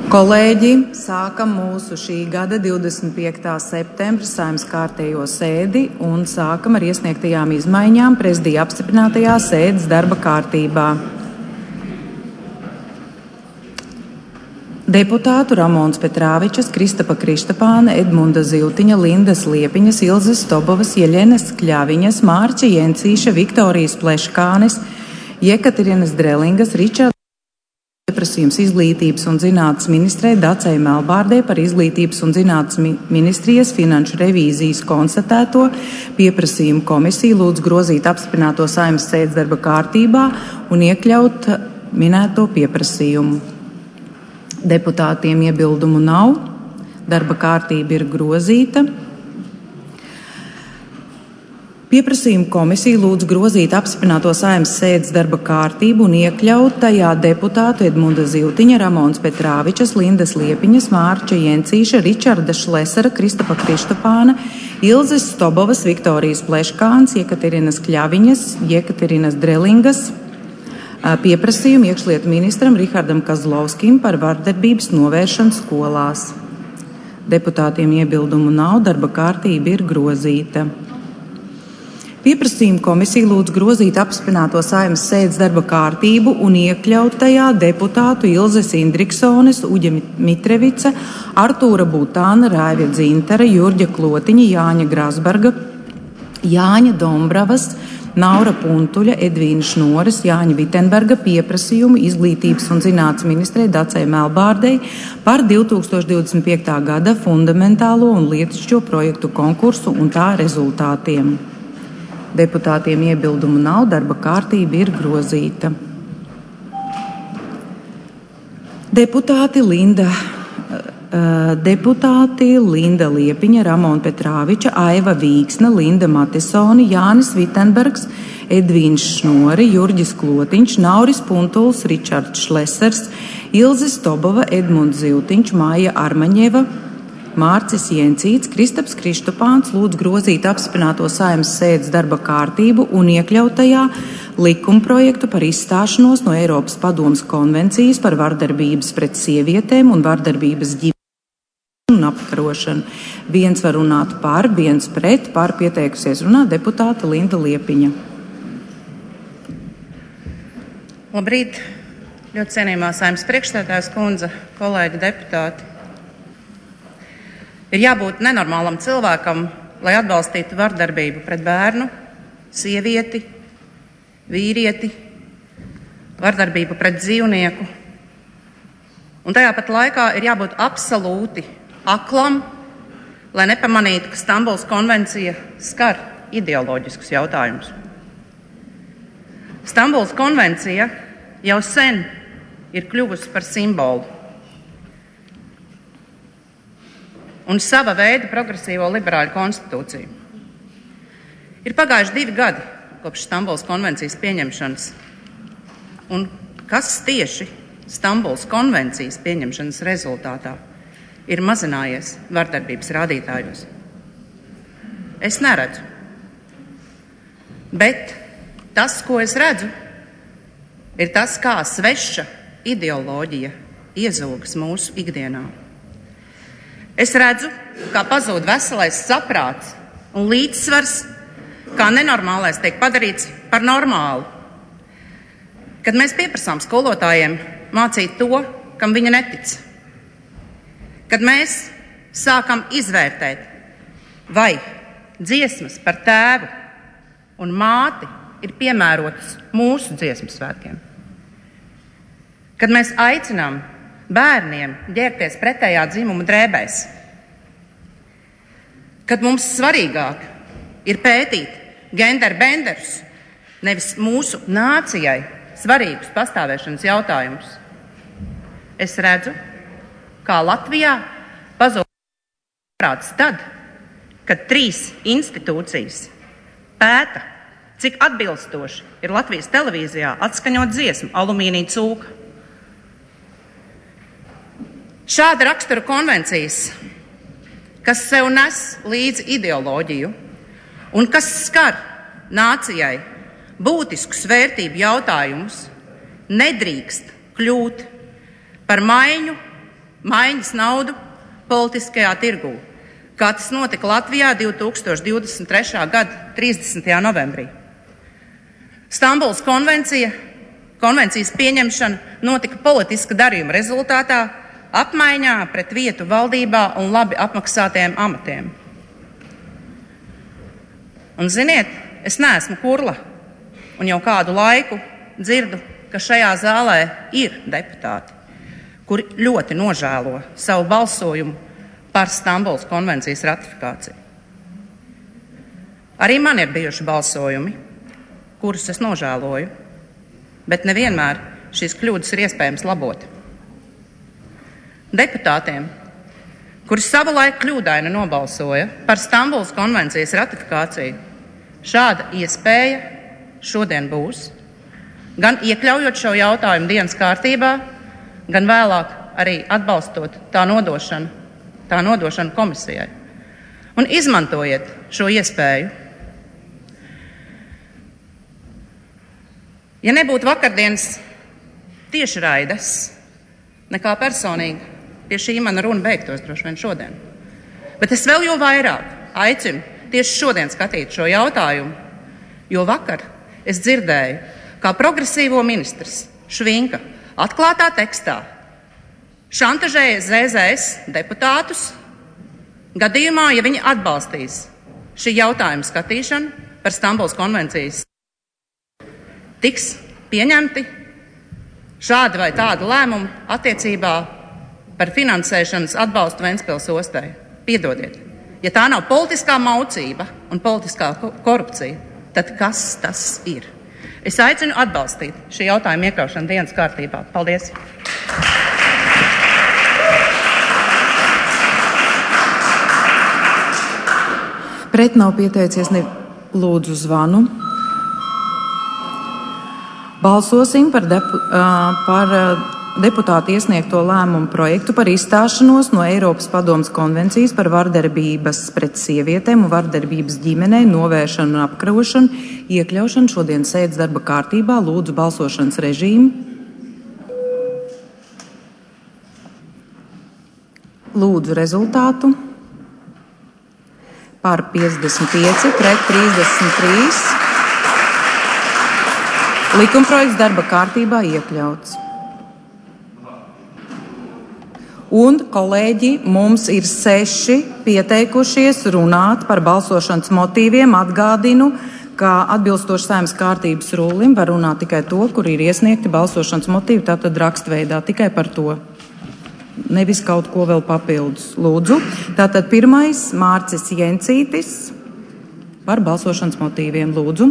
Kolēģi, sākam mūsu šī gada 25. septembra Saeimas kārtējo sēdi un sākam ar iesniegtajām izmaiņām prezidija apstiprinātajā sēdes darba kārtībā. Deputātu Ramons Petrāvičas, Kristapa Krištapāna, Edmunda Ziltiņa, Lindas Liepiņas, Ilzes Stobovas, Jeļenes Kļaviņas, Mārķa Jencīša, Viktorijas Pleškānes, Jekaterinas Drelingas, Ričarda pieprasījums Izglītības un zinātnes ministrei Dacei Melbārdei par Izglītības un zinātnes ministrijas finanšu revīzijas konstatēto pieprasījumu komisiju lūdz grozīt apstiprināto Saeimas sēdes darba kārtībā un iekļaut minēto pieprasījumu. Deputātiem iebildumu nav, darba kārtība ir grozīta. Pieprasījumu komisija lūdz grozīt apstiprināto Saeimas sēdes darba kārtību un iekļaut tajā deputātu Edmunda Ziltiņa, Ramons Petrāvičas, Lindas Liepiņas, Mārča Jencīša, Ričarda Šlesera, Kristapa Krištapāna, Ilzes Stobovas, Viktorijas Pleškāns, Jekaterinas Kļaviņas, Jekaterinas Drelingas pieprasījumu iekšlietu ministram Rihardam Kazlovskim par vardarbības novēršanu skolās. Deputātiem iebildumu nav, darba kārtība ir grozīta. Pieprasījuma komisija lūdz grozīt apstiprināto Saeimas sēdes darba kārtību un iekļaut tajā deputātu Ilzes Indriksones, Uģa Mitrevica, Artūra Butāna, Raivja Dzintara, Jurģa Klotiņa, Jāņa Grasberga, Jāņa Dombravas, Naura Puntuļa, Edvīna Šnoras, Jāņa Vitenberga pieprasījumu Izglītības un zinātnes ministrei Dacei Melbārdei par 2025. gada fundamentālo un lietišķo projektu konkursu un tā rezultātiem. Deputātiem iebildumu nav, darba kārtība ir grozīta. Deputāti Linda Liepiņa, Ramona Petrāviča, Aiva Vīksna, Linda Matisoni, Jānis Vitenbergs, Edvīns Šnori, Jurģis Klotiņš, Nauris Puntuls, Ričards Šlesers, Ilze Stobova, Edmunds Ziltiņš, Māja Armaņeva, Mārcis Jencīts, Kristaps Krištapāns lūdz grozīt apstiprināto Saeimas sēdes darba kārtību un iekļaut tajā likumprojektu par izstāšanos no Eiropas padomes konvencijas par vardarbības pret sievietēm un vardarbības ģimenē un apkarošanu. Viens var runāt par, viens pret, par pieteikusies runāt deputāte Linda Liepiņa. Labrīt, ļoti cienījamā Saeimas priekšsēdētājas kundze, kolēģi deputāti. Ir jābūt nenormālam cilvēkam, lai atbalstītu vardarbību pret bērnu, sievieti, vīrieti, vardarbību pret dzīvnieku. Un tajā pat laikā ir jābūt absolūti aklam, lai nepamanītu, ka Stambulas konvencija skar ideoloģiskus jautājumus. Stambulas konvencija jau sen ir kļuvusi par simbolu un sava veida progresīvo liberāļu konstitūciju. Ir pagājuši 2 gadi kopš Stambulas konvencijas pieņemšanas, un kas tieši Stambulas konvencijas pieņemšanas rezultātā ir mazinājies vardarbības rādītājos? Es neredzu. Bet tas, ko es redzu, ir tas, kā sveša ideoloģija iezūgas mūsu ikdienā. Es redzu, kā pazūd veselais saprāts un līdzsvars, kā nenormālais tiek padarīts par normālu. Kad mēs pieprasām skolotājiem mācīt to, kam viņa netic. Kad mēs sākam izvērtēt, vai dziesmas par tēvu un māti ir piemērotas mūsu dziesmu svētkiem. Kad mēs aicinām bērniem ģērbties pretējā dzimuma drēbēs. Kad mums svarīgāk ir pētīt genderbenders, nevis mūsu nācijai svarīgus pastāvēšanas jautājumus. Es redzu, kā Latvijā pazūd prāts tad, kad 3 institūcijas pēta, cik atbilstoši ir Latvijas televīzijā atskaņot dziesmu Alumīnija cūka. Šāda rakstura konvencijas, kas sev nes līdzi ideoloģiju un kas skar nācijai būtiskus vērtību jautājumus, nedrīkst kļūt par maiņu maiņas naudu politiskajā tirgū, kā tas notika Latvijā 2023. gada 30. novembrī. Stambulas konvencijas pieņemšana notika politiska darījuma rezultātā, apmaiņā pret vietu valdībā un labi apmaksātiem amatiem. Un ziniet, es neesmu kurla, un jau kādu laiku dzirdu, ka šajā zālē ir deputāti, kuri ļoti nožēlo savu balsojumu par Stambulas konvencijas ratifikāciju. Arī man ir bijuši balsojumi, kurus es nožēloju, bet nevienmēr šīs kļūdas ir iespējams labot. Deputātiem, kuri savulaik kļūdaini nobalsoja par Stambulas konvencijas ratifikāciju, šāda iespēja šodien būs, gan iekļaujot šo jautājumu dienas kārtībā, gan vēlāk arī atbalstot tā nodošanu komisijai. Un izmantojiet šo iespēju. Ja nebūtu vakardienas tiešraides, nekā personīgi pie šī mana runa beigtos droši vien šodien. Bet es vēl jo vairāk aicinu tieši šodien skatīt šo jautājumu, jo vakar es dzirdēju, kā progresīvo ministrs Švinka atklātā tekstā šantažēja ZZS deputātus gadījumā, ja viņi atbalstīs šī jautājuma skatīšanu par Stambulas konvencijas. Tiks pieņemti šādi vai tādi lēmumi attiecībā par finansēšanas atbalstu Ventspils ostai. Piedodiet, ja tā nav politiskā maucība un politiskā korupcija, tad kas tas ir? Es aicinu atbalstīt šī jautājuma iekļaušanu dienas kārtībā. Paldies! Pret nav pieteicies lūdzu zvanu. Balsosim par deputātu iesniegto lēmumu projektu par izstāšanos no Eiropas padomes konvencijas par vardarbības pret sievietēm un vardarbības ģimenē novēršanu un apkarošanu iekļaušanu šodienas sēdes darba kārtībā. Lūdzu balsošanas režīmu. Lūdzu rezultātu. Par 55, pret 33. Likumprojekts darba kārtībā iekļauts. Un, kolēģi, mums ir 6 pieteikušies runāt par balsošanas motīviem. Atgādinu, ka atbilstoši Saeimas kārtības rullim var runāt tikai to, kur ir iesniegti balsošanas motīvi, tātad rakstveidā tikai par to. Nevis kaut ko vēl papildus. Lūdzu. Tātad pirmais Mārcis Jencītis par balsošanas motīviem. Lūdzu.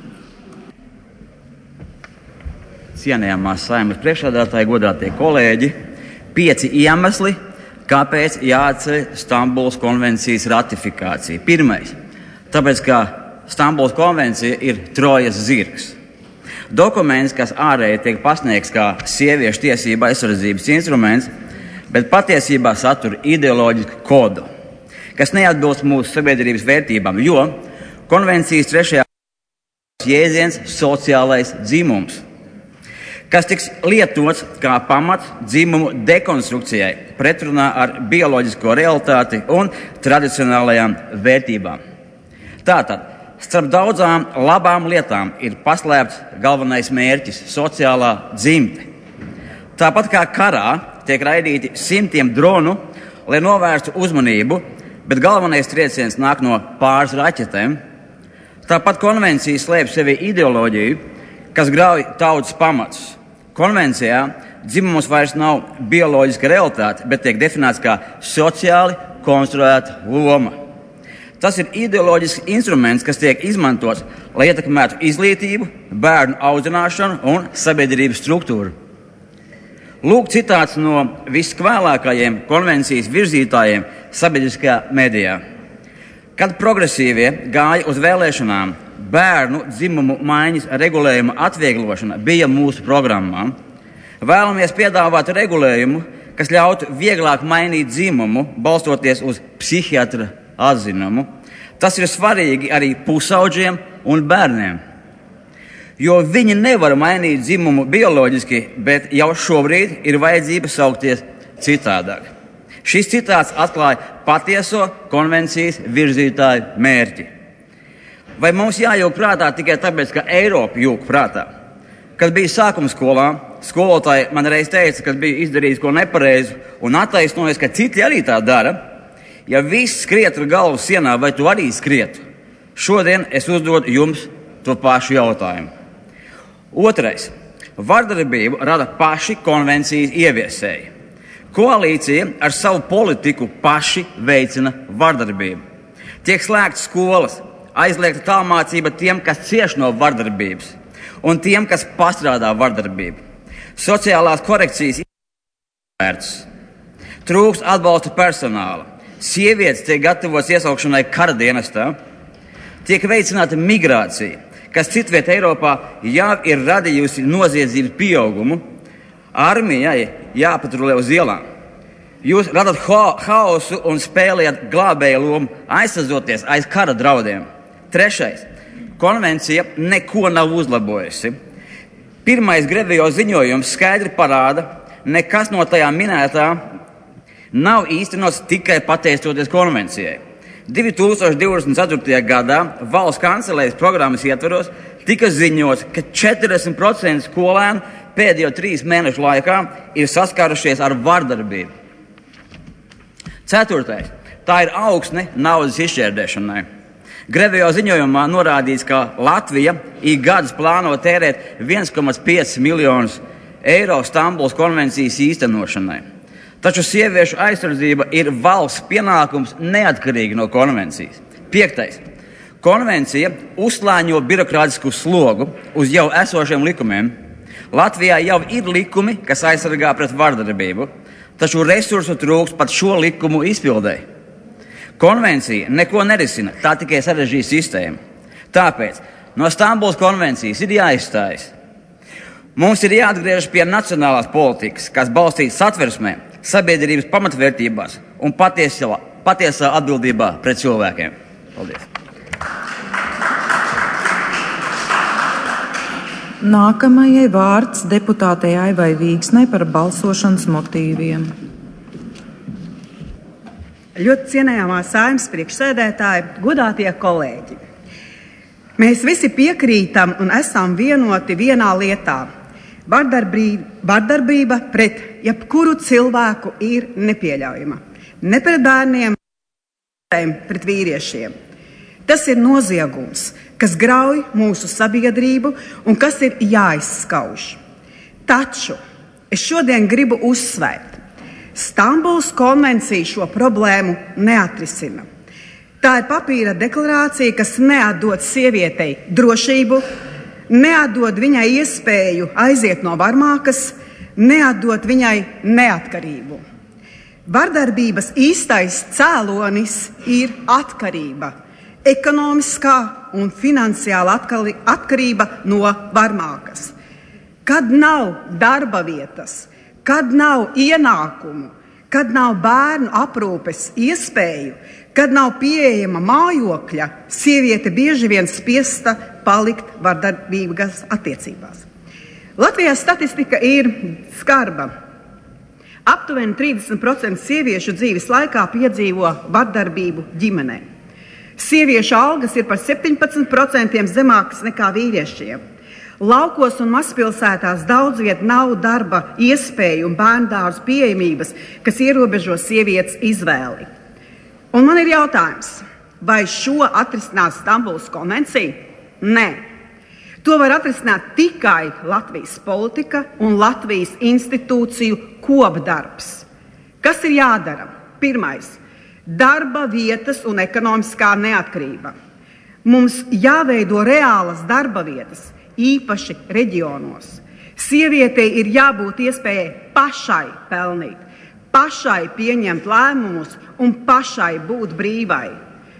Cienējamās Saeimas priekšsēdētāji, godātie kolēģi, 5 iemesli, kāpēc jāatceļ Stambulas konvencijas ratifikācija. Pirmais, tāpēc, ka Stambulas konvencija ir Trojas zirgs. Dokuments, kas ārēji tiek pasniegts kā sieviešu tiesība aizsardzības instruments, bet patiesībā satur ideoloģisku kodu, kas neatbilst mūsu sabiedrības vērtībām, jo konvencijas 3. jēdziens sociālais dzimums, kas tiks lietots kā pamats dzimumu dekonstrukcijai pretrunā ar bioloģisko realitāti un tradicionālajām vērtībām. Tātad, starp daudzām labām lietām ir paslēpts galvenais mērķis – sociālā dzimte. Tāpat kā karā tiek raidīti simtiem dronu, lai novērstu uzmanību, bet galvenais trieciens nāk no pāris raķetēm. Tāpat konvencija slēpj sevi ideoloģiju, kas grauj tautas pamatus. Konvencijā dzimums vairs nav bioloģiska realitāte, bet tiek definēts kā sociāli konstruēta loma. Tas ir ideoloģisks instruments, kas tiek izmantots, lai ietekmētu izglītību, bērnu audzināšanu un sabiedrības struktūru. Lūk citāts no viskvēlākajiem konvencijas virzītājiem sabiedriskajā medijā. Kad progresīvie gāja uz vēlēšanām, bērnu dzimumu maiņas regulējuma atvieglošana bija mūsu programmā. Vēlamies piedāvāt regulējumu, kas ļautu vieglāk mainīt dzimumu, balstoties uz psihiatra atzinumu. Tas ir svarīgi arī pusaudžiem un bērniem, jo viņi nevar mainīt dzimumu bioloģiski, bet jau šobrīd ir vajadzība saukties citādāk. Šis citāts atklāja patieso konvencijas virzītāju mērķi. Vai mums jājūg prātā tikai tāpēc, ka Eiropa jūg prātā? Kad bija sākuma skolā, skolotāji man reiz teica, ka bija izdarījis ko nepareizu un attaisnojas, ka citi arī tā dara. Ja viss skriet ar galvu sienā, vai tu arī skrietu? Šodien es uzdodu jums to pašu jautājumu. Otrais. Vardarbību rada paši konvencijas ieviesēji. Koalīcija ar savu politiku paši veicina vardarbību. Tiek slēgtas skolas, aizliegta tālmācība tiem, kas cieš no vardarbības, un tiem, kas pastrādā vardarbību. Sociālās korekcijas vērts. Trūkst atbalsta personāla. Sievietes tiek gatavotas iesaukšanai kara dienestā. Tiek veicināta migrācija, kas citviet Eiropā jau ir radījusi noziedzības pieaugumu. Armijai jāpatrulē uz ielām. Jūs radat haosu un spēlējat glābēju lomu, aizsazoties aiz kara draudiem. Trešais. Konvencija neko nav uzlabojusi. Pirmais Grevijo ziņojums skaidri parāda, nekas no tajā minētā nav īstenots tikai pateicoties konvencijai. 2024. gadā valsts kancelējas programmas ietvaros tika ziņots, ka 40% skolēnu pēdējo 3 mēnešu laikā ir saskārušies ar vardarbību. Ceturtais. Tā ir augsne naudas izšķērdēšanai. Grevijo ziņojumā norādīts, ka Latvija ik gadus plāno tērēt 1,5 miljonus eiro Stambulas konvencijas īstenošanai. Taču sieviešu aizsardzība ir valsts pienākums neatkarīgi no konvencijas. 5. Konvencija uzslāņo birokrātisku slogu uz jau esošiem likumiem. Latvijā jau ir likumi, kas aizsargā pret vardarbību, taču resursu trūks pat šo likumu izpildēji. Konvencija neko nerisina, tā tikai sarežģīja sistēmu. Tāpēc no Stambulas konvencijas ir jāizstājas. Mums ir jāatgriežas pie nacionālās politikas, kas balstītas satversmē, sabiedrības pamatvērtībās un patiesā atbildībā pret cilvēkiem. Paldies! Nākamajai vārds deputātei Aivai Vīksnei par balsošanas motīviem. Ļoti cienējamā Saeimas priekšsēdētāji, godātie kolēģi. Mēs visi piekrītam un esam vienoti vienā lietā. Vardarbība pret jebkuru cilvēku ir nepieļaujama. Ne pret bērniem, ne pret vīriešiem. Tas ir noziegums, kas grauj mūsu sabiedrību un kas ir jāizskauž. Taču es šodien gribu uzsvērt. Stambulas konvencija šo problēmu neatrisina. Tā ir papīra deklarācija, kas neatdod sievietei drošību, neatdod viņai iespēju aiziet no varmākas, neatdod viņai neatkarību. Vardarbības īstais cēlonis ir atkarība, ekonomiskā un finansiāla atkarība no varmākas. Kad nav darba vietas, kad nav ienākumu, kad nav bērnu aprūpes iespēju, kad nav pieejama mājokļa, sieviete bieži vien spiesta palikt vardarbīgas attiecībās. Latvijā statistika ir skarba. Aptuveni 30% sieviešu dzīves laikā piedzīvo vardarbību ģimenē. Sieviešu algas ir par 17% zemākas nekā vīriešiem. Laukos un mazpilsētās daudz viet nav darba iespēju un bērndārzu pieejamības, kas ierobežo sievietes izvēli. Un man ir jautājums, vai šo atrisinās Stambulas konvencija? Nē. To var atrisināt tikai Latvijas politika un Latvijas institūciju kopdarbs. Kas ir jādara? Pirmais – darba vietas un ekonomiskā neatkarība. Mums jāveido reālas darba vietas, īpaši reģionos. Sievietei ir jābūt iespējai pašai pelnīt, pašai pieņemt lēmumus un pašai būt brīvai.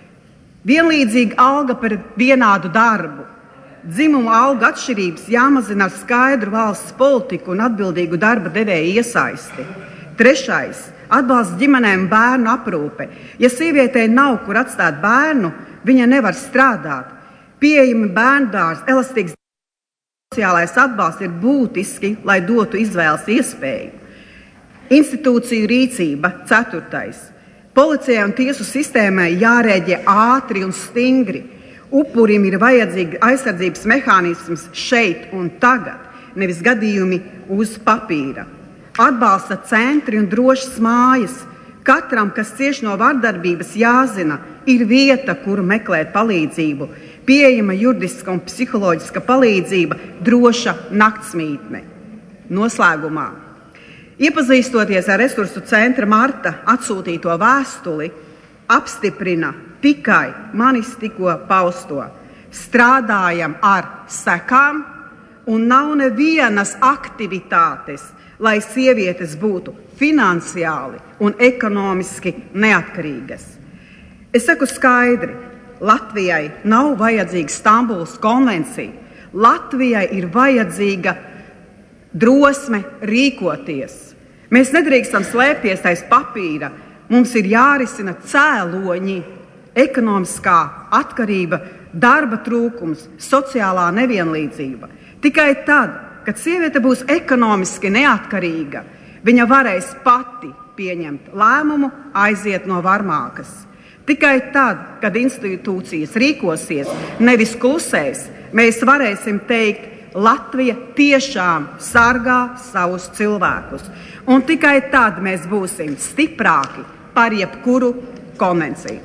Vienlīdzīga alga par vienādu darbu. Dzimuma alga atšķirības jāmazina ar skaidru valsts politiku un atbildīgu darba devēju iesaisti. Trešais – atbalsts ģimenēm bērnu aprūpe. Ja sievietei nav, kur atstāt bērnu, viņa nevar strādāt. Pieejami bērndārs, elastīgs sociālais atbalsts ir būtiski, lai dotu izvēles iespēju. Institūciju rīcība 4. Policijai un tiesu sistēmai jārēģē ātri un stingri. Upurim ir vajadzīga aizsardzības mehānisms šeit un tagad, nevis gadījumi uz papīra. Atbalsta centri un drošas mājas. Katram, kas cieš no vardarbības, jāzina, ir vieta, kur meklēt palīdzību, pieejama juridiska un psiholoģiska palīdzība, droša naktsmītne. Noslēgumā. Iepazīstoties ar resursu centra Marta atsūtīto vēstuli, apstiprina tikai manis tikko pausto. Strādājam ar sekām un nav nevienas aktivitātes, lai sievietes būtu finansiāli un ekonomiski neatkarīgas. Es saku skaidri, Latvijai nav vajadzīga Stambulas konvencija. Latvijai ir vajadzīga drosme rīkoties. Mēs nedrīkstam slēpties aiz papīra. Mums ir jārisina cēloņi, ekonomiskā atkarība, darba trūkums, sociālā nevienlīdzība. Tikai tad, kad sieviete būs ekonomiski neatkarīga, viņa varēs pati pieņemt lēmumu, aiziet no varmākas. Tikai tad, kad institūcijas rīkosies, nevis klusēs, mēs varēsim teikt, Latvija tiešām sargā savus cilvēkus. Un tikai tad mēs būsim stiprāki par jebkuru konvenciju.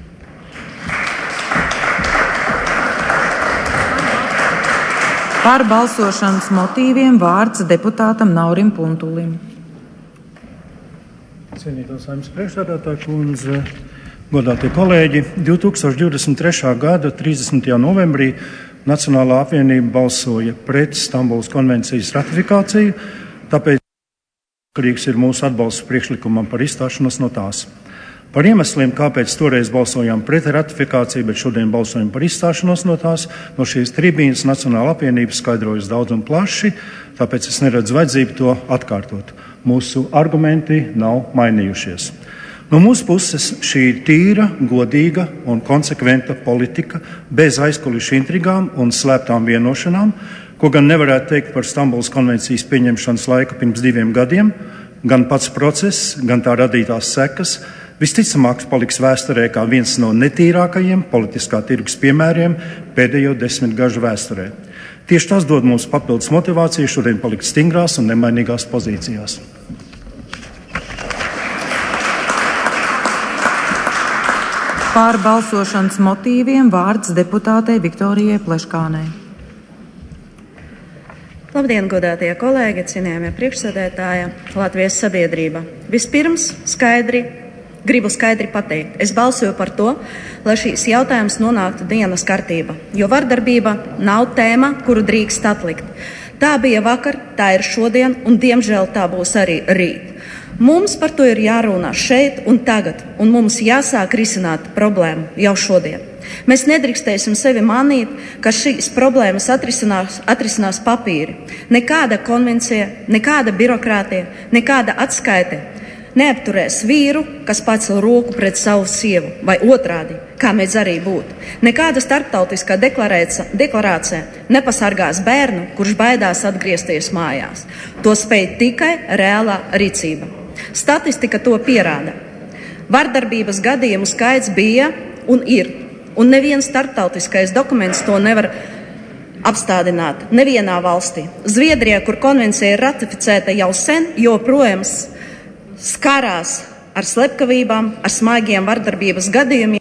Par balsošanas motīviem vārds deputātam Naurim Puntulim. Cienītā Saeimas priekšsēdētāja kundze, godātie kolēģi, 2023. gada 30. novembrī Nacionālā apvienība balsoja pret Stambulas konvencijas ratifikāciju, tāpēc atkarīgs ir mūsu atbalsts priekšlikumam par izstāšanos no tās. Par iemesliem, kāpēc toreiz balsojām pret ratifikāciju, bet šodien balsojam par izstāšanos no tās, no šīs tribīnas Nacionālā apvienība skaidrojas daudz un plaši, tāpēc es neredzu vajadzību to atkārtot. Mūsu argumenti nav mainījušies. No mūsu puses šī ir tīra, godīga un konsekventa politika bez aizkulisku intrigām un slēptām vienošanām, ko gan nevarētu teikt par Stambulas konvencijas pieņemšanas laiku pirms 2 gadiem, gan pats process, gan tā radītās sekas visticamāk paliks vēsturē kā viens no netīrākajiem politiskā tirgus piemēriem pēdējo 10 gažu vēsturē. Tieši tas dod mums papildus motivāciju šodien palikt stingrās un nemainīgās pozīcijās. Par balsošanas motīviem vārds deputātei Viktorijai Pleškānei. Labdien, godātie kolēģi, cienījamie priekšsēdētāji, Latvijas sabiedrība. Vispirms gribu skaidri pateikt, es balsoju par to, lai šīs jautājums nonāktu dienas kārtībā, jo vardarbība nav tēma, kuru drīkst atlikt. Tā bija vakar, tā ir šodien un, diemžēl, tā būs arī rīt. Mums par to ir jārunā šeit un tagad, un mums jāsāk risināt problēmu jau šodien. Mēs nedrīkstēsim sevi manīt, ka šīs problēmas atrisinās papīri. Nekāda konvencija, nekāda birokrātija, nekāda atskaite neapturēs vīru, kas pacel roku pret savu sievu, vai otrādi, kā mēs arī būtu. Nekāda starptautiskā deklarācija nepasargās bērnu, kurš baidās atgriezties mājās. To spēj tikai reālā rīcība. Statistika to pierāda. Vardarbības gadījumu skaits bija un ir, un neviens starptautiskais dokuments to nevar apstādināt nevienā valstī. Zviedrija, kur konvencija ir ratificēta jau sen, joprojām skarās ar slepkavībām, ar smagiem vardarbības gadījumiem.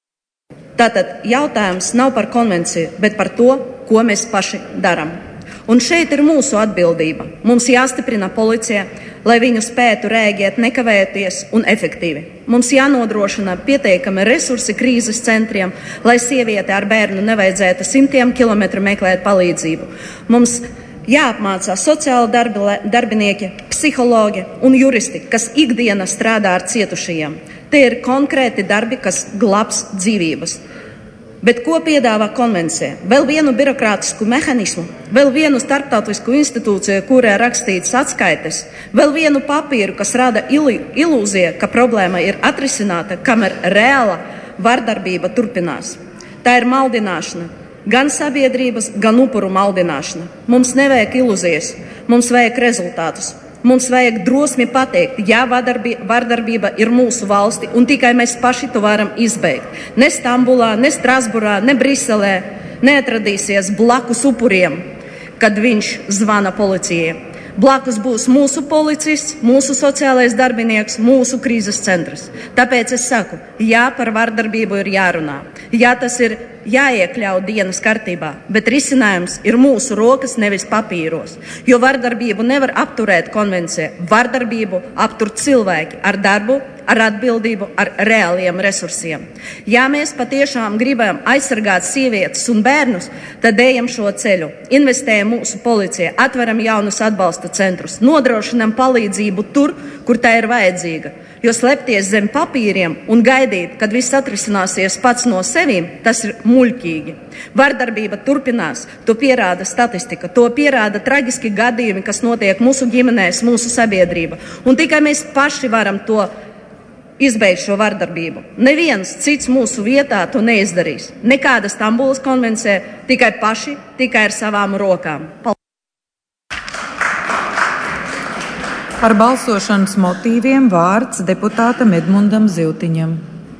Tātad jautājums nav par konvenciju, bet par to, ko mēs paši darām. Un šeit ir mūsu atbildība. Mums jāstiprina policija, lai viņu spētu rēģēt nekavēties un efektīvi. Mums jānodrošina pietiekami resursi krīzes centriem, lai sieviete ar bērnu nevajadzētu 100 kilometru meklēt palīdzību. Mums jāapmācā sociāli darbinieki, psihologi un juristi, kas ikdienā strādā ar cietušajiem. Tie ir konkrēti darbi, kas glābs dzīvības. Bet ko piedāvā konvencija? Vēl vienu birokrātisku mehānismu, vēl vienu starptautisku institūciju, kurā rakstīts atskaites, vēl vienu papīru, kas rada ilūziju, ka problēma ir atrisināta, kamēr reāla vardarbība turpinās. Tā ir maldināšana, gan sabiedrības, gan upuru maldināšana. Mums nevajag ilūzijas, mums vajag rezultātus. Mums vajag drosmi pateikt, jā, vardarbība ir mūsu valsti, un tikai mēs paši to varam izbeigt. Ne Stambulā, ne Strasburā, ne Briselē neatradīsies blakus upuriem, kad viņš zvana policijai. Blakus būs mūsu policists, mūsu sociālais darbinieks, mūsu krīzes centrs. Tāpēc es saku, jā, par vardarbību ir jārunā. Jā, tas ir jāiekļauj dienas kārtībā, bet risinājums ir mūsu rokas, nevis papīros. Jo vardarbību nevar apturēt konvencija. Vardarbību aptur cilvēki ar darbu, ar atbildību, ar reāliem resursiem. Ja mēs patiešām gribam aizsargāt sievietes un bērnus, tad ejam šo ceļu. Investējam mūsu policijā, atveram jaunus atbalsta centrus, nodrošinam palīdzību tur, kur tā ir vajadzīga. Jo slēpties zem papīriem un gaidīt, kad viss atrisināsies pats no sevīm, tas ir muļķīgi. Vardarbība turpinās, to pierāda statistika, to pierāda traģiski gadījumi, kas notiek mūsu ģimenēs, mūsu sabiedrība. Un tikai mēs paši varam to izbeigt šo vardarbību. Neviens cits mūsu vietā to neizdarīs. Nekāda Stambulas konvencija, tikai paši, tikai ar savām rokām. Par balsošanas motīviem vārds deputātam Edmundam Ziltiņam.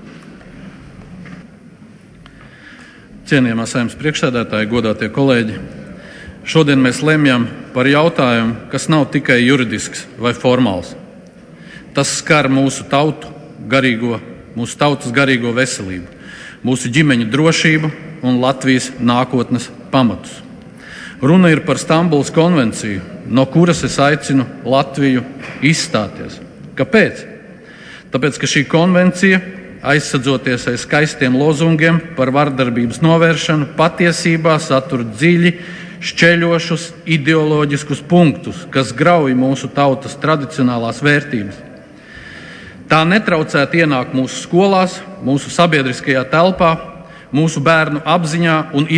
Cienījamā Saeimas priekšsēdētāji, godātie kolēģi, šodien mēs lemjam par jautājumu, kas nav tikai juridisks vai formāls. Tas skar mūsu tautu, mūsu tautas garīgo veselību, mūsu ģimeņu drošību un Latvijas nākotnes pamatus. Runa ir par Stambulas konvenciju, no kuras es aicinu Latviju izstāties. Kāpēc? Tāpēc, ka šī konvencija, aizsadzoties aiz skaistiem lozungiem par vardarbības novēršanu, patiesībā satur dziļi šķeļošus ideoloģiskus punktus, kas grauj mūsu tautas tradicionālās vērtības. Tā netraucētu ienākt mūsu skolās, mūsu sabiedriskajā telpā, mūsu bērnu apziņā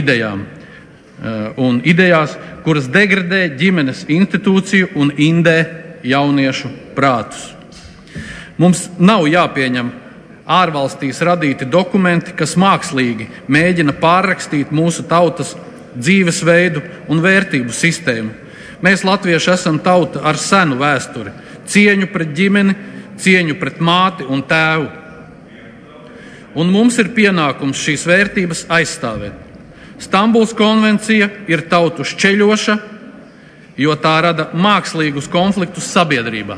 un idejās, kuras degradē ģimenes institūciju un indē jauniešu prātus. Mums nav jāpieņem ārvalstīs radīti dokumenti, kas mākslīgi mēģina pārrakstīt mūsu tautas dzīvesveidu un vērtību sistēmu. Mēs, latvieši, esam tauta ar senu vēsturi, cieņu pret ģimeni, cieņu pret māti un tēvu. Un mums ir pienākums šīs vērtības aizstāvēt. Stambulas konvencija ir tautu šķeļoša, jo tā rada mākslīgus konfliktus sabiedrībā.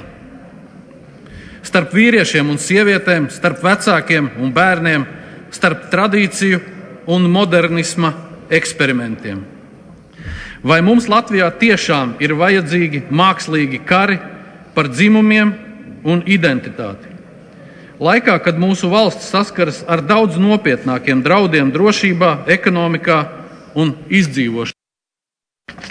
Starp vīriešiem un sievietēm, starp vecākiem un bērniem, starp tradīciju un modernisma eksperimentiem. Vai mums Latvijā tiešām ir vajadzīgi mākslīgi kari par dzimumiem un identitāti? Laikā, kad mūsu valsts saskaras ar daudz nopietnākiem draudiem drošībā, ekonomikā un izdzīvošanā.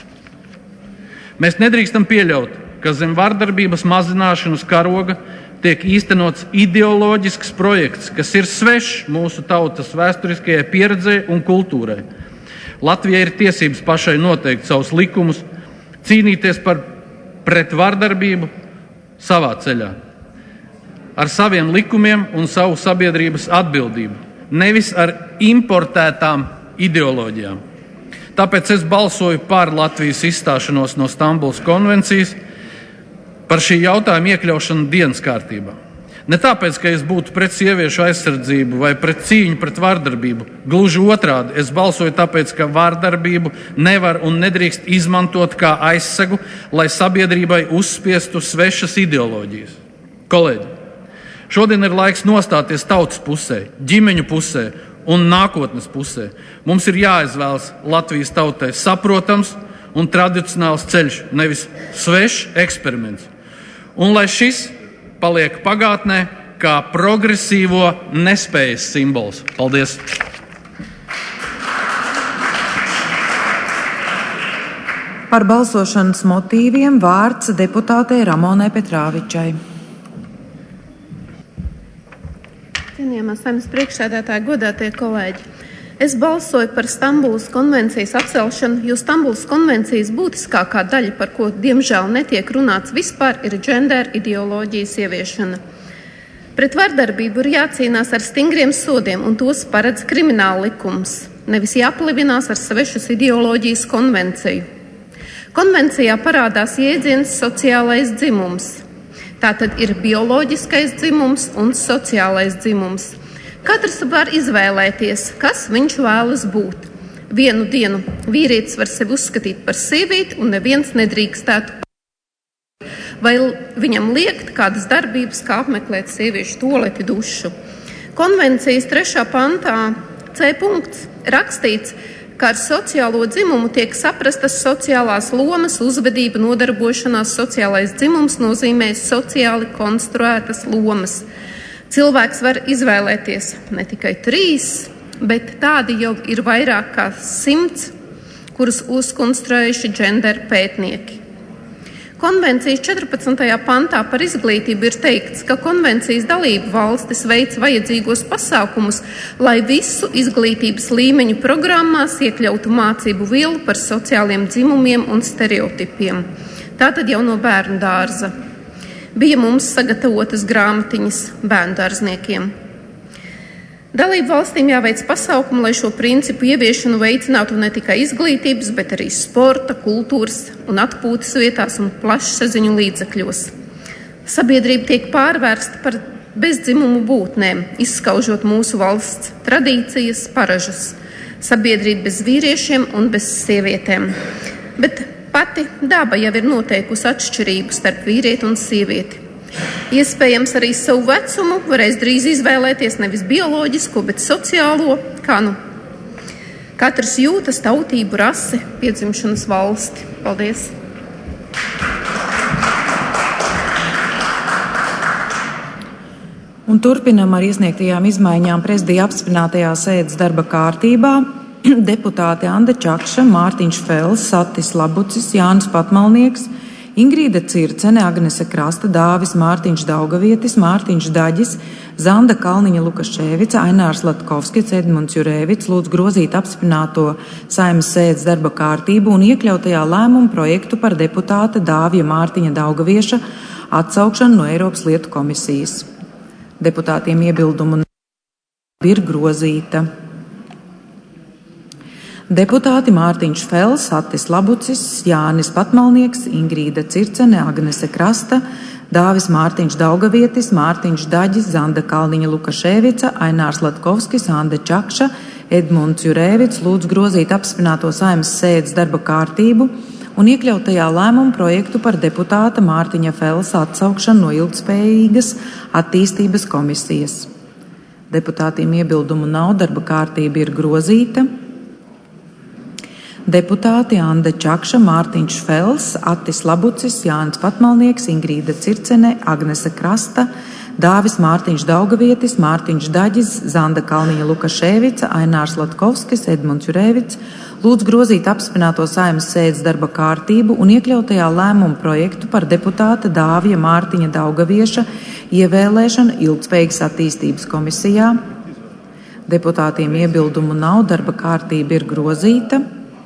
Mēs nedrīkstam pieļaut, ka zem vardarbības mazināšanas karoga tiek īstenots ideoloģisks projekts, kas ir svešs mūsu tautas vēsturiskajai pieredzei un kultūrai. Latvijai ir tiesības pašai noteikt savus likumus, cīnīties pret vardarbību savā ceļā, ar saviem likumiem un savu sabiedrības atbildību, nevis ar importētām ideoloģijām. Tāpēc es balsoju par Latvijas izstāšanos no Stambulas konvencijas, par šī jautājuma iekļaušanu dienas kārtībā. Ne tāpēc, ka es būtu pret sieviešu aizsardzību vai pret cīņu pret vardarbību. Gluži otrādi, es balsoju tāpēc, ka vardarbību nevar un nedrīkst izmantot kā aizsegu, lai sabiedrībai uzspiestu svešas ideoloģijas. Kolēģi, šodien ir laiks nostāties tautas pusē, ģimeņu pusē un nākotnes pusē. Mums ir jāizvēlas Latvijas tautai saprotams un tradicionāls ceļš, nevis svešs eksperiments. Un lai šis paliek pagātnē kā progresīvo nespējas simbols. Paldies! Par balsošanas motīviem vārds deputātei Ramonai Petrāvičai. Cienījamā Saeimas priekšsēdētāja, godātie kolēģi! Es balsoju par Stambulas konvencijas atcelšanu, jo Stambulas konvencijas būtiskākā daļa, par ko diemžēl netiek runāts vispār, ir gender ideoloģijas ieviešana. Pret vardarbību ir jācīnās ar stingriem sodiem, un tos paredz krimināla likums, nevis jāplivinās ar svešas ideoloģijas konvenciju. Konvencijā parādās jēdziens sociālais dzimums. Tātad ir bioloģiskais dzimums un sociālais dzimums. Katrs var izvēlēties, kas viņš vēlas būt. Vienu dienu vīrietis var sevi uzskatīt par sievieti, un neviens nedrīkstētu vai viņam liekt kādas darbības, kā apmeklēt sieviešu tualeti, dušu. Konvencijas 3. pantā C punkts rakstīts, ka ar sociālo dzimumu tiek saprastas sociālās lomas, uzvedība, nodarbošanās. Sociālais dzimums nozīmē sociāli konstruētas lomas. Cilvēks var izvēlēties ne tikai 3, bet tādi jau ir vairāk kā 100, kurus uzkonstruējuši dženderu pētnieki. Konvencijas 14. pantā par izglītību ir teikts, ka konvencijas dalību valstis veic vajadzīgos pasākumus, lai visu izglītības līmeņu programmās iekļautu mācību vielu par sociāliem dzimumiem un stereotipiem. Tātad jau no bērnu dārza. Bija mums sagatavotas grāmatiņas bērndārzniekiem. Dalību valstīm jāveic pasākumi, lai šo principu ieviešanu veicinātu ne tikai izglītības, bet arī sporta, kultūras un atpūtas vietās un plašsaziņu līdzekļos. Sabiedrība tiek pārvērsta par bezdzimumu būtnēm, izskaužot mūsu valsts tradīcijas, paražas. Sabiedrība bez vīriešiem un bez sievietēm. Bet pati daba jau ir noteikusi atšķirību starp vīrieti un sievieti. Iespējams, arī savu vecumu varēs drīz izvēlēties nevis bioloģisko, bet sociālo, kā katrs jūtas, tautību, rasi, piedzimšanas valsti. Paldies! Un turpinam ar iesniegtajām izmaiņām prezidija apstiprinātajā sēdes darba kārtībā. Deputāti Anda Čakša, Mārtiņš Fels, Satis Labucis, Jānis Patmalnieks, Ingrīda Circene, Agnese Krasta, Dāvis Mārtiņš Daugavietis, Mārtiņš Daģis, Zanda Kalniņa Lukaševica, Ainārs Latkovskis, Edmunds Jurēvits lūdz grozīt apstiprināto Saeimas sēdes darba kārtību un iekļautajā lēmumu projektu par deputāta Dāvija Mārtiņa Daugavieša atsaukšanu no Eiropas lietu komisijas. Deputātiem iebildumu ir grozīta. Deputāti Mārtiņš Fels, Satis Labucis, Jānis Patmalnieks, Ingrīda Circene, Agnese Krasta, Dāvis Mārtiņš Daugavietis, Mārtiņš Daģis, Zanda Kalniņa Lukaševica, Ainārs Latkovskis, Anda Čakša, Edmunds Jurēvits lūdz grozīt apstiprināto Saeimas sēdes darba kārtību un iekļautajā lēmumu projektu par deputāta Mārtiņa Felsa atsaukšanu no ilgtspējīgas attīstības komisijas. Deputātiem iebildumu nav, darba kārtība ir grozīta. Deputāti Anda Čakša, Mārtiņš Fels, Atis Labucis, Jānis Patmalnieks, Ingrīda Circene, Agnese Krasta, Dāvis Mārtiņš Daugavietis, Mārtiņš Daģis, Zanda Kalniņa Lukaševica, Ainārs Latkovskis, Edmunds Jurēvits lūdz grozīt apstiprināto Saeimas sēdes darba kārtību un iekļautajā lēmumu projektu par deputāta Dāvija Mārtiņa Daugavieša ievēlēšanu ilgtspējīgas attīstības komisijā. Deputātiem iebildumu nav, darba kārtība ir grozīta.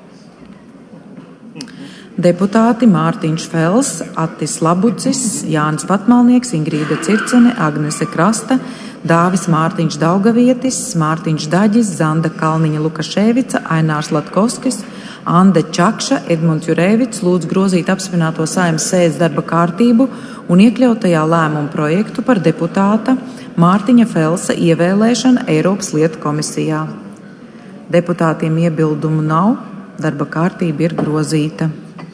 Deputāti Mārtiņš Fels, Atis Labucis, Jānis Patmalnieks, Ingrīda Circene, Agnese Krasta, Dāvis Mārtiņš Daugavietis, Mārtiņš Daģis, Zanda Kalniņa Lukaševica, Ainārs Latkovskis, Anda Čakša, Edmunds Jurēvits lūdz grozīt apstiprināto Saeimas sēdes darba kārtību un iekļautajā lēmumu projektu par deputāta Mārtiņa Felsa ievēlēšanu Eiropas lietu komisijā. Deputātiem iebildumu nav, darba kārtība ir grozīta.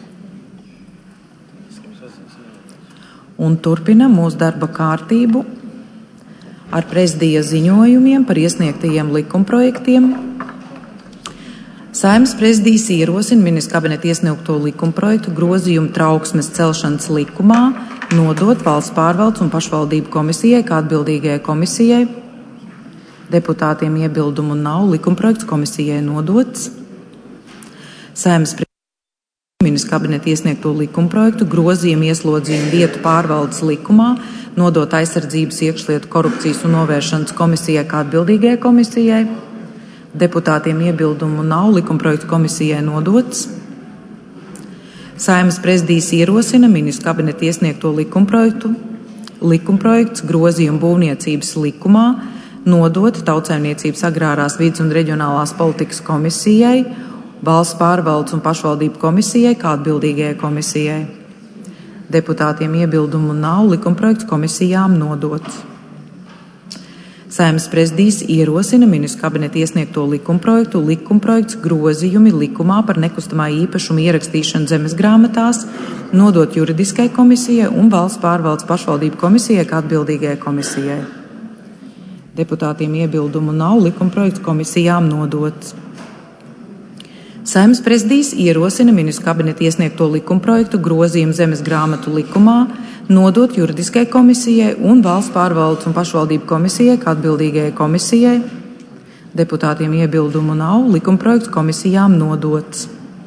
Un turpinam mūsu darba kārtību ar prezidija ziņojumiem par iesniegtajiem likumprojektiem. Saeimas prezidijs ierosina Ministra kabineta iesniegto likumprojektu grozījumu trauksmes celšanas likumā nodot Valsts pārvaldes un pašvaldību komisijai kā atbildīgajai komisijai. Deputātiem iebildumu nav, likumprojekts komisijai nodots. Saeimas Ministra kabineta iesniegto likumprojektu grozījumu ieslodzījumu vietu pārvaldes likumā nodot aizsardzības, iekšlietu, korupcijas un novēršanas komisijai kā atbildīgajai komisijai. Deputātiem iebildumu nav, likumprojekts komisijai nodots. Saeimas prezidijs ierosina Ministra kabineta iesniegto likumprojekts grozījumu būvniecības likumā nodot Tautsaimniecības agrārās vides un reģionālās politikas komisijai Valsts pārvaldes un pašvaldību komisijai kā atbildīgajai komisijai. Deputātiem iebildumu nav, likumprojekts komisijām nodots. Saeimas prezidijs ierosina Ministru kabineta iesniegto likumprojekts grozījumi likumā par nekustamā īpašuma ierakstīšanu zemes grāmatās nodot juridiskai komisijai un Valsts pārvaldes pašvaldību komisijai kā atbildīgajai komisijai. Deputātiem iebildumu nav, likumprojekts komisijām nodots. Saeimas prezidijs ierosina Ministru kabineta iesniegto likumprojektu grozījumu zemes grāmatu likumā nodot juridiskai komisijai un Valsts pārvaldes un pašvaldību komisijai kā atbildīgajai komisijai. Deputātiem iebildumu nav, likumprojekts komisijām nodots.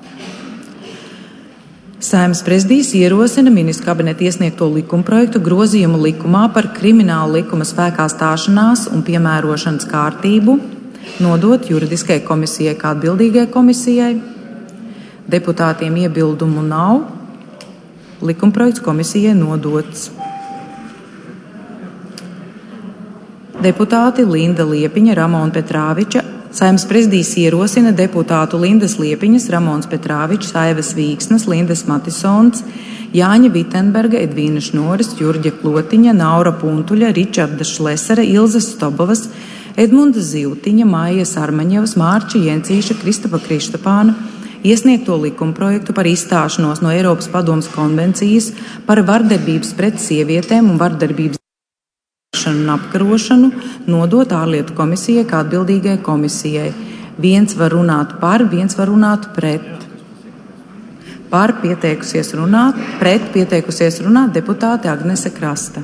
Saeimas prezidijs ierosina Ministru kabineta iesniegto likumprojektu grozījumu likumā par krimināla likuma spēkā stāšanās un piemērošanas kārtību nodot juridiskai komisijai kā atbildīgajai komisijai. Deputātiem iebildumu nav, likumprojekts komisijai nodots. Deputāti Linda Liepiņa, Ramona Petrāviča. Saeimas prezidijs ierosina deputātu Lindas Liepiņas, Ramonas Petrāvičas, Aivas Vīksnes, Lindas Matisons, Jāņa Vitenberga, Edvīna Šnoras, Jurģa Klotiņa, Naura Puntuļa, Ričarda Šlesera, Ilzes Stobovas, Edmunda Ziltiņa, Maijas Armaņevas, Mārča Jencīša, Kristapa Kristapāna iesniegto likumprojektu par izstāšanos no Eiropas padomes konvencijas par vardarbības pret sievietēm un vardarbības un apkarošanu nodot ārlietu komisijai kā atbildīgai komisijai. Viens var runāt par, viens var runāt pret. Par pieteikusies runāt, pret pieteikusies runāt deputāte Agnese Krasta.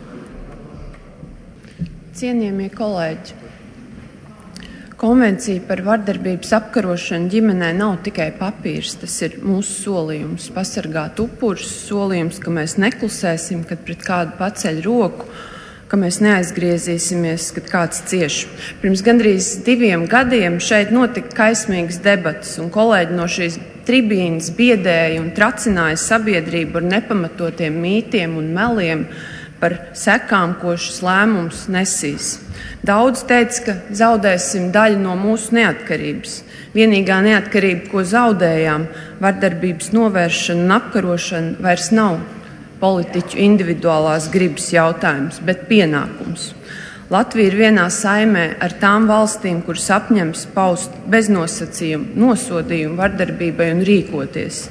Cienījamie kolēģi, Konvencija par vardarbības apkarošanu ģimenē nav tikai papīrs, tas ir mūsu solījums pasargāt upurus, solījums, ka mēs neklusēsim, kad pret kādu paceļ roku, ka mēs neaizgriezīsimies, kad kāds cieš. Pirms gandrīz 2 gadiem šeit notika kaismīgas debatas, un kolēģi no šīs tribīnas biedēja un tracināja sabiedrību ar nepamatotiem mītiem un meliem par sekām, ko šis lēmums nesīs. Daudz teica, ka zaudēsim daļu no mūsu neatkarības. Vienīgā neatkarība, ko zaudējām, vardarbības novēršana un apkarošana, vairs nav politiķu individuālās gribas jautājums, bet pienākums. Latvija ir vienā saimē ar tām valstīm, kuras apņems paust beznosacījumu, nosodījumu vardarbībai un rīkoties.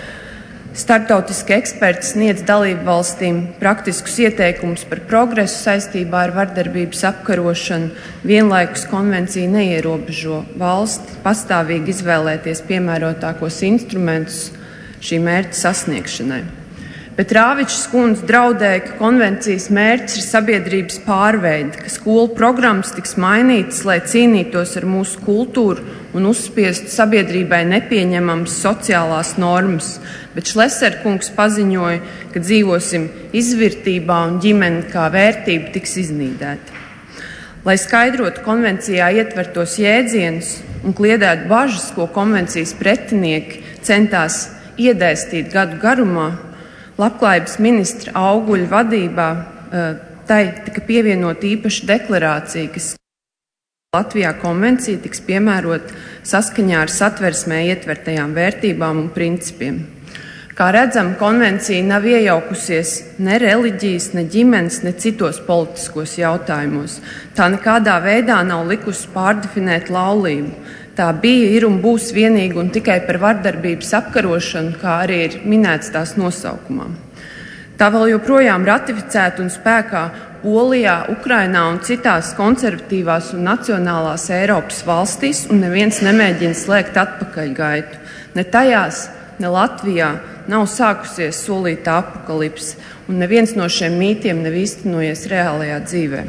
Startautiski eksperti sniedz dalību valstīm praktiskus ieteikumus par progresu saistībā ar vardarbības apkarošanu. Vienlaikus konvencija neierobežo valsti pastāvīgi izvēlēties piemērotākos instrumentus šī mērķa sasniegšanai. Bet Rāvičs kundze draudēja, ka konvencijas mērķis ir sabiedrības pārveide, ka skolu programmas tiks mainītas, lai cīnītos ar mūsu kultūru un uzspiestu sabiedrībai nepieņemamas sociālās normas. Bet Šlesera kungs paziņoja, ka dzīvosim izvirtībā un ģimene kā vērtība tiks iznīdēta. Lai skaidrotu konvencijā ietvertos jēdzienus un kliedētu bažas, ko konvencijas pretinieki centās iedēstīt gadu garumā, Labklājības ministra Auguļa vadībā tai tika pievienota īpaša deklarācija, kas Latvijā konvencija tiks piemērot saskaņā ar satversmē ietvertajām vērtībām un principiem. Kā redzam, konvencija nav iejaukusies ne reliģijas, ne ģimenes, ne citos politiskos jautājumos. Tā nekādā veidā nav likusi pārdefinēt laulību. Tā bija, ir un būs vienīgi un tikai par vardarbības apkarošanu, kā arī ir minēts tās nosaukumā. Tā vēl joprojām ratificēta un spēkā Polijā, Ukrainā un citās konservatīvās un nacionālās Eiropas valstīs, un neviens nemēģina slēgt atpakaļgaitu. Ne tajās, ne Latvijā nav sākusies solīta apokalipse, un neviens no šiem mītiem nav īstenojies reālajā dzīvē.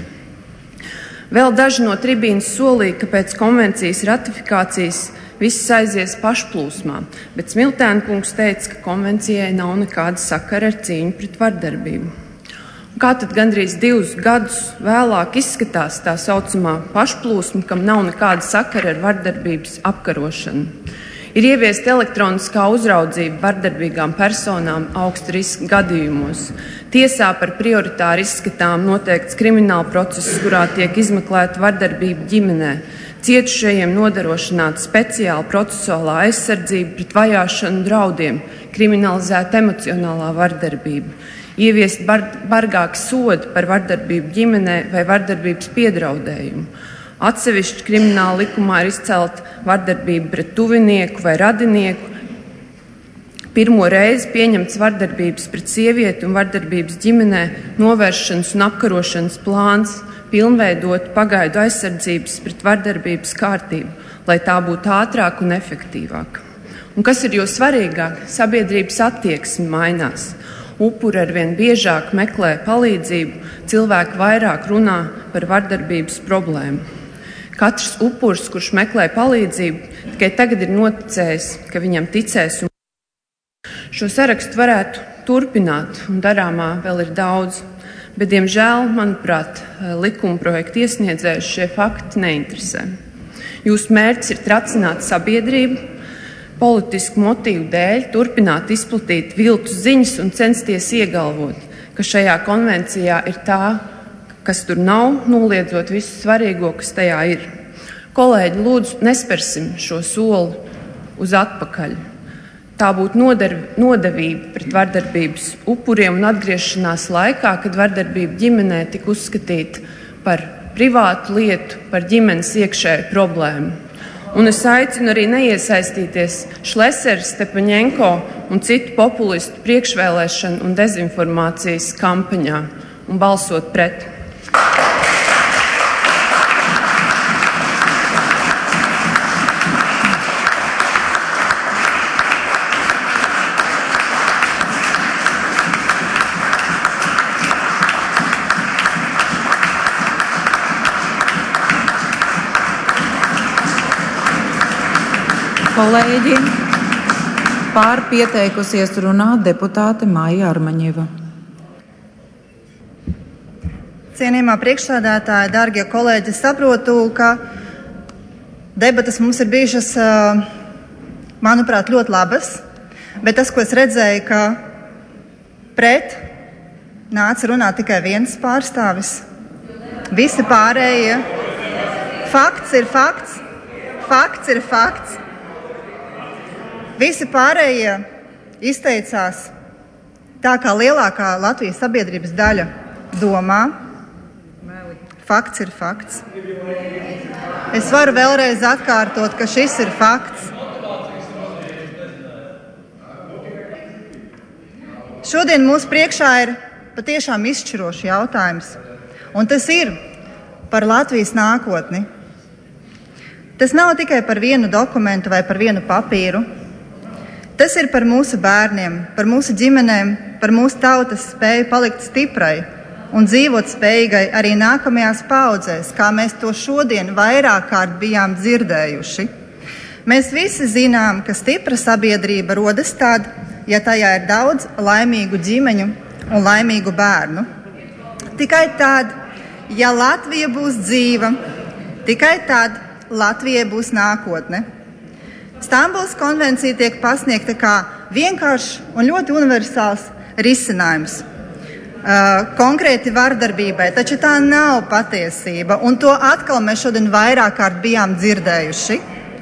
Vēl daži no tribīnas solīja, ka pēc konvencijas ratifikācijas viss aizies pašplūsmā, bet Smiltēna kungs teica, ka konvencijai nav nekāda sakara ar cīņu pret vardarbību. Kā tad gandrīz 2 gadus vēlāk izskatās tā saucamā pašplūsma, kam nav nekāda sakara ar vardarbības apkarošanu? Ir ieviesta elektroniskā uzraudzība vardarbīgām personām augsta riska gadījumos. Tiesā par prioritāri izskatām noteikts krimināla process, kurā tiek izmeklēta vardarbība ģimenē. Cietušajiem nodrošināt speciālu procesuālā aizsardzību pret vajāšanu draudiem, kriminalizēt emocionālā vardarbība, ieviest bargāku sodu par vardarbību ģimenē vai vardarbības piedraudējumu. Atsevišķi krimināla likumā ir izcelta vardarbība pret tuvinieku vai radinieku. Pirmo reizi pieņemts vardarbības pret sievieti un vardarbības ģimenē novēršanas un apkarošanas plāns, pilnveidot pagaidu aizsardzības pret vardarbības kārtību, lai tā būtu ātrāka un efektīvāka. Un kas ir jo svarīgāk, sabiedrības attieksme mainās. Upuri arvien biežāk meklē palīdzību, cilvēki vairāk runā par vardarbības problēmu. Katrs upuris, kurš meklē palīdzību, tikai tagad ir noticējis, ka viņam ticēs. Šo sarakstu varētu turpināt, un darāmā vēl ir daudz. Bet, diemžēl, manuprāt, likuma projekta iesniedzējus šie fakti neinteresē. Jūsu mērķis ir tracināt sabiedrību, politisku motīvu dēļ turpināt izplatīt viltus ziņas un censties iegalvot, ka šajā konvencijā ir tā, kas tur nav, noliedzot visu svarīgo, kas tajā ir. Kolēģi, lūdzu, nespersim šo soli uz atpakaļ. Tā būtu nodevība pret vardarbības upuriem un atgriešanās laikā, kad vardarbība ģimenē tika uzskatīta par privātu lietu, par ģimenes iekšēju problēmu. Un es aicinu arī neiesaistīties Šlesera, Stepaņenko un citu populistu priekšvēlēšanu un dezinformācijas kampaņā un balsot pret. Kolēģi, pār pieteikusies runāt deputāte Maija Armaņeva. Cienījamā priekšsēdētāja, dārgie kolēģi, saprotu, ka debatas mums ir bijušas, manuprāt, ļoti labas, bet tas, ko es redzēju, ka pret nāca runāt tikai viens pārstāvis. Visi pārējie. Fakts ir fakts. Fakts ir fakts. Visi pārējie izteicās tā, kā lielākā Latvijas sabiedrības daļa domā. Fakts ir fakts. Es varu vēlreiz atkārtot, ka šis ir fakts. Šodien mūsu priekšā ir patiešām izšķirošs jautājums, un tas ir par Latvijas nākotni. Tas nav tikai par vienu dokumentu vai par vienu papīru. Tas ir par mūsu bērniem, par mūsu ģimenēm, par mūsu tautas spēju palikt stiprai un dzīvot spējīgai arī nākamajās paaudzēs, kā mēs to šodien vairāk kārt bijām dzirdējuši. Mēs visi zinām, ka stipra sabiedrība rodas tad, ja tajā ir daudz laimīgu ģimeņu un laimīgu bērnu. Tikai tad, ja Latvija būs dzīva, tikai tad Latvijai būs nākotne. Stambulas konvencija tiek pasniegta kā vienkāršs un ļoti universāls risinājums konkrēti vardarbībai, taču tā nav patiesība, un to atkal mēs šodien vairāk kārt bijām dzirdējuši.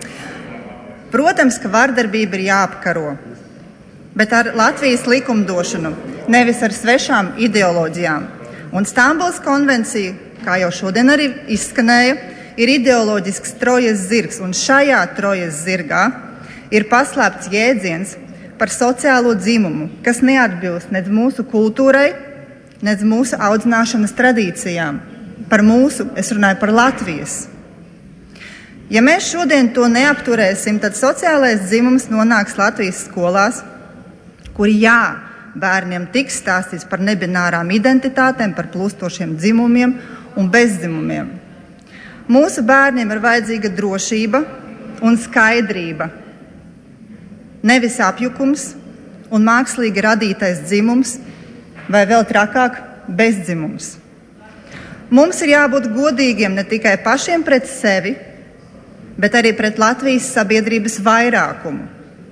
Protams, ka vardarbība ir jāapkaro, bet ar Latvijas likumdošanu, nevis ar svešām ideoloģijām. Un Stambulas konvencija, kā jau šodien arī izskanēja, ir ideoloģisks trojas zirgs, un šajā trojas zirgā ir paslēpts jēdziens par sociālo dzimumu, kas neatbilst nedz mūsu kultūrai, nedz mūsu audzināšanas tradīcijām. Par mūsu, es runāju par Latvijas. Ja mēs šodien to neapturēsim, tad sociālais dzimums nonāks Latvijas skolās, kur bērniem tiks stāstīts par nebinārām identitātēm, par plūstošiem dzimumiem un bezdzimumiem. Mūsu bērniem ir vajadzīga drošība un skaidrība, nevis apjukums un mākslīgi radītais dzimums, vai vēl trakāk bezdzimums. Mums ir jābūt godīgiem ne tikai pašiem pret sevi, bet arī pret Latvijas sabiedrības vairākumu.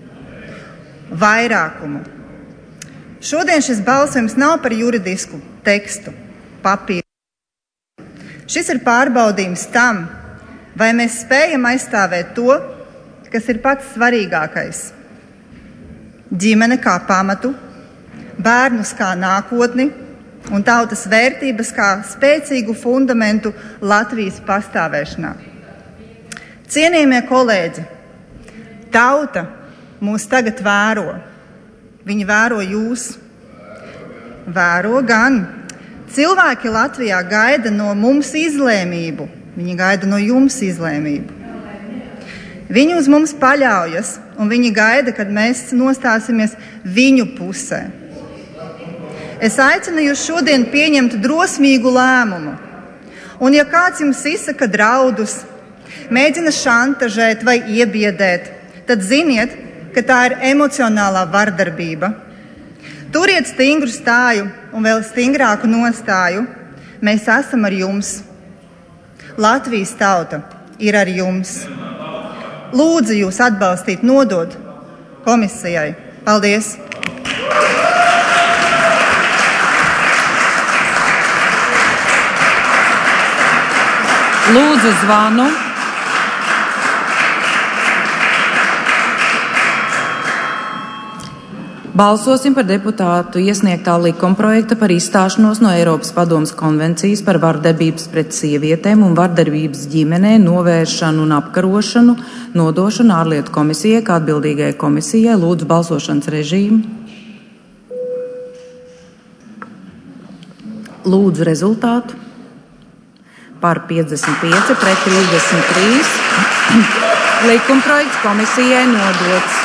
Šodien šis balsojums nav par juridisku tekstu, papīru. Šis ir pārbaudījums tam, Vai mēs spējam aizstāvēt to, kas ir pats svarīgākais? Ģimene kā pamatu, bērnus kā nākotni un tautas vērtības kā spēcīgu fundamentu Latvijas pastāvēšanā. Cienījamie kolēģi, tauta mūs tagad vēro. Viņi vēro jūs. Vēro gan. Cilvēki Latvijā gaida no mums izlēmību. Viņi gaida no jums izlēmību. Viņi uz mums paļaujas, un viņi gaida, kad mēs nostāsimies viņu pusē. Es aicinu jūs šodien pieņemt drosmīgu lēmumu. Un ja kāds jums izsaka draudus, mēģina šantažēt vai iebiedēt, tad ziniet, ka tā ir emocionālā vardarbība. Turiet stingru stāju un vēl stingrāku nostāju. Mēs esam ar jums. Latvijas tauta ir ar jums. Lūdzu jūs atbalstīt, nodot komisijai. Paldies! Lūdzu zvanu. Balsosim par deputātu iesniegtā likumprojekta par izstāšanos no Eiropas padomes konvencijas par vardarbības pret sievietēm un vardarbības ģimenē novēršanu un apkarošanu, nodošanu ārlietu komisijai kā atbildīgajai komisijai. Lūdzu balsošanas režīmu. Lūdzu rezultātu. Par 55 pret 33. Likumprojekts komisijai nodots.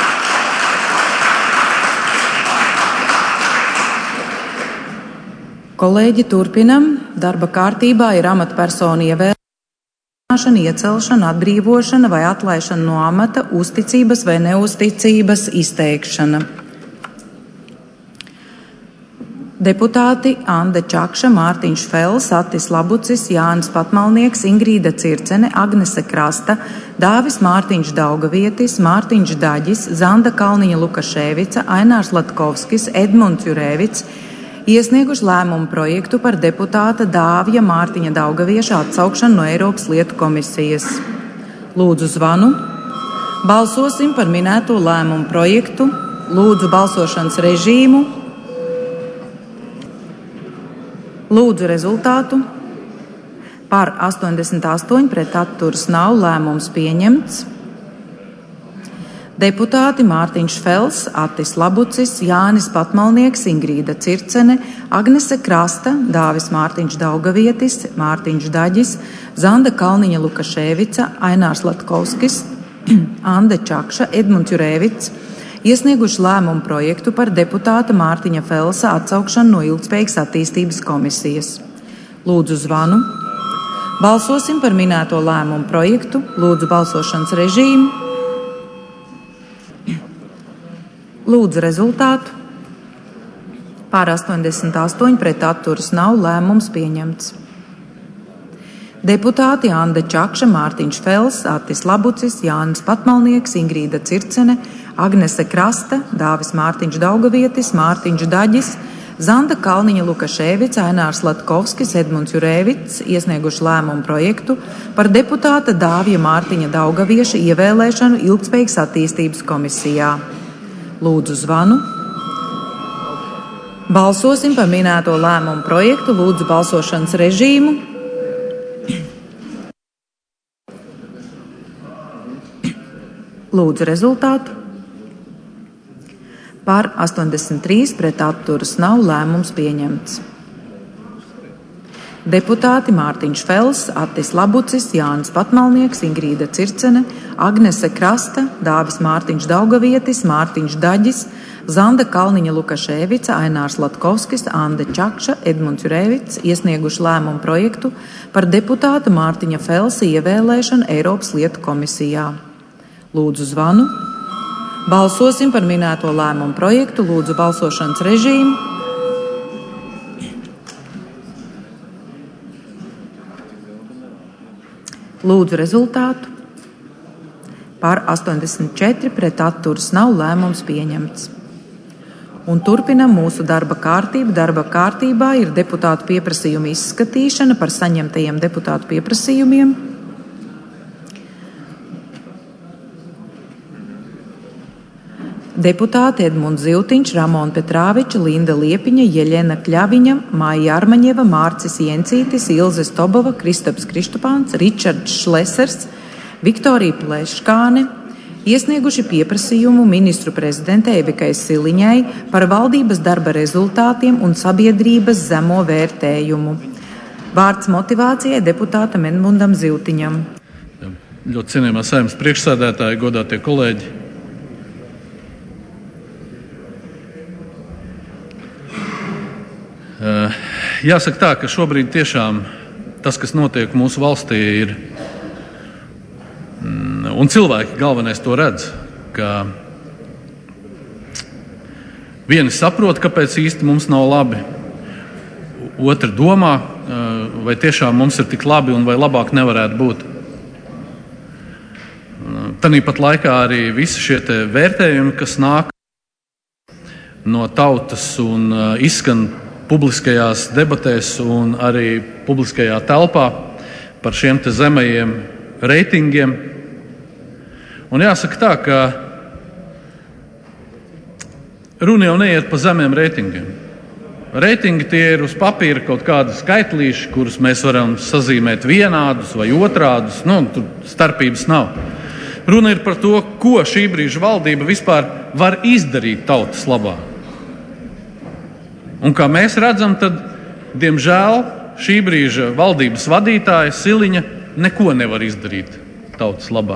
Kolēģi, turpinam. Darba kārtībā ir amatpersonu ievēlēšana, iecelšana, atbrīvošana vai atlaišana no amata, uzticības vai neuzticības izteikšana. Deputāti Anda Čakša, Mārtiņš Fels, Atis Labucis, Jānis Patmalnieks, Ingrīda Circene, Agnese Krasta, Dāvis Mārtiņš Daugavietis, Mārtiņš Daģis, Zanda Kalniņa Lukaševica, Ainārs Latkovskis, Edmunds Jurēvits iesnieguši lēmumu projektu par deputāta Dāvija Mārtiņa Daugavieša atsaukšanu no Eiropas lietu komisijas. Lūdzu zvanu. Balsosim par minēto lēmumu projektu. Lūdzu balsošanas režīmu. Lūdzu rezultātu. Par 88 pret atturas nav, lēmums pieņemts. Deputāti Mārtiņš Fels, Atis Labucis, Jānis Patmalnieks, Ingrīda Circene, Agnese Krasta, Dāvis Mārtiņš Daugavietis, Mārtiņš Daģis, Zanda Kalniņa Lukaševica, Ainārs Latkovskis, Anda Čakša, Edmunds Jurēvits iesnieguši lēmumu projektu par deputāta Mārtiņa Felsa atsaukšanu no Ilgtspējīgas attīstības komisijas. Lūdzu zvanu. Balsosim par minēto lēmumu projektu. Lūdzu balsošanas režīmu. Lūdzu rezultātu. Par 88 pret atturas nav, lēmums pieņemts. Deputāti Anda Čakša, Mārtiņš Fels, Atis Labucis, Jānis Patmalnieks, Ingrīda Circene, Agnese Krasta, Dāvis Mārtiņš Daugavietis, Mārtiņš Daģis, Zanda Kalniņa Lukaševica, Ainārs Latkovskis, Edmunds Jurēvits iesnieguši lēmumu projektu par deputāta Dāvija Mārtiņa Daugavieša ievēlēšanu Ilgtspējīgas attīstības komisijā. Lūdzu zvanu. Balsosim par minēto lēmumu projektu. Lūdzu balsošanas režīmu. Lūdzu rezultātu. Par 83 pret atturas nav, lēmums pieņemts. Deputāti Mārtiņš Fels, Atis Labucis, Jānis Patmalnieks, Ingrīda Circene, Agnese Krasta, Dāvis Mārtiņš Daugavietis, Mārtiņš Daģis, Zanda Kalniņa Lukaševica, Ainārs Latkovskis, Anda Čakša, Edmunds Jurēvits iesnieguši lēmumu projektu par deputāta Mārtiņa Felsa ievēlēšanu Eiropas lietu komisijā. Lūdzu zvanu. Balsosim par minēto lēmumu projektu. Lūdzu balsošanas režīmu. Lūdzu rezultātu. Par 84 pret atturas nav, lēmums pieņemts. Un turpinam mūsu darba kārtību. Darba kārtībā ir deputātu pieprasījuma izskatīšana par saņemtajiem deputātu pieprasījumiem. Deputāti Edmunds Ziltiņš, Ramona Petrāviča, Linda Liepiņa, Jeļena Kļaviņa, Maija Armaņeva, Mārcis Jencītis, Ilze Stobova, Kristaps Krištapāns, Ričards Šlesers, Viktorija Pleškāne iesnieguši pieprasījumu ministru prezidentei Evikai Siliņai par valdības darba rezultātiem un sabiedrības zemo vērtējumu. Vārds motivācijai deputātam Edmundam Ziltiņam. Ļoti cienījamā Saeimas priekšsēdētāji, godātie kolēģi. Jāsaka tā, ka šobrīd tiešām tas, kas notiek mūsu valstī, ir, un cilvēki galvenais to redz, ka vieni saprot, kāpēc īsti mums nav labi, otri domā, vai tiešām mums ir tik labi un vai labāk nevarētu būt. Tāpat laikā arī visi šie vērtējumi, kas nāk no tautas un izskan publiskajās debatēs un arī publiskajā telpā par šiem zemajiem reitingiem. Un jāsaka tā, ka runa jau neiet pa zemiem reitingiem. Reitingi tie ir uz papīra kaut kādi skaitlīši, kurus mēs varam sazīmēt vienādus vai otrādus. Tur starpības nav. Runa ir par to, ko šī brīža valdība vispār var izdarīt tautas labā. Un kā mēs redzam, tad, diemžēl, šī brīža valdības vadītāja Siliņa neko nevar izdarīt tautas labā.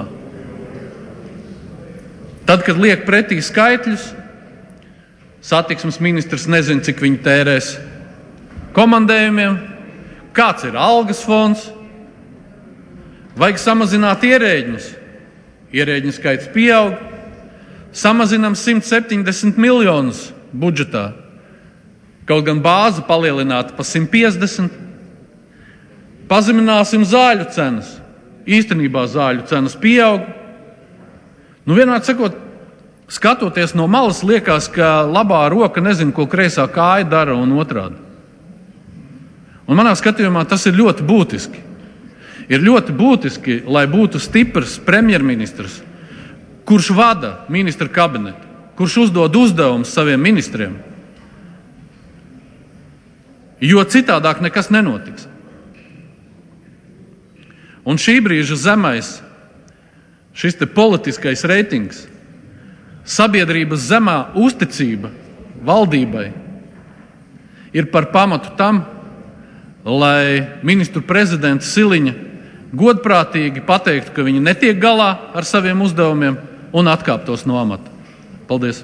Tad, kad liek pretī skaitļus, satiksmes ministrs nezina, cik viņi tērēs komandējumiem, kāds ir algas fonds, vajag samazināt ierēģņus. Ierēģņu skaits pieaug, samazinām 170 miljonus budžetā. Kaut gan bāze palielināta pa 150. Pazemināsim zāļu cenas. Īstenībā zāļu cenas pieaug. Vienmēr sakot, skatoties no malas, liekas, ka labā roka nezina, ko kreisā kāja dara un otrādi. Un manā skatījumā tas ir ļoti būtiski. Ir ļoti būtiski, lai būtu stiprs premjerministrs, kurš vada ministra kabinetu, kurš uzdod uzdevumus saviem ministriem. Jo citādāk nekas nenotiks. Un šī brīža zemais, šis politiskais reitings, sabiedrības zemā uzticība valdībai ir par pamatu tam, lai ministru prezidents Siliņa godprātīgi pateiktu, ka viņi netiek galā ar saviem uzdevumiem un atkāptos no amata. Paldies!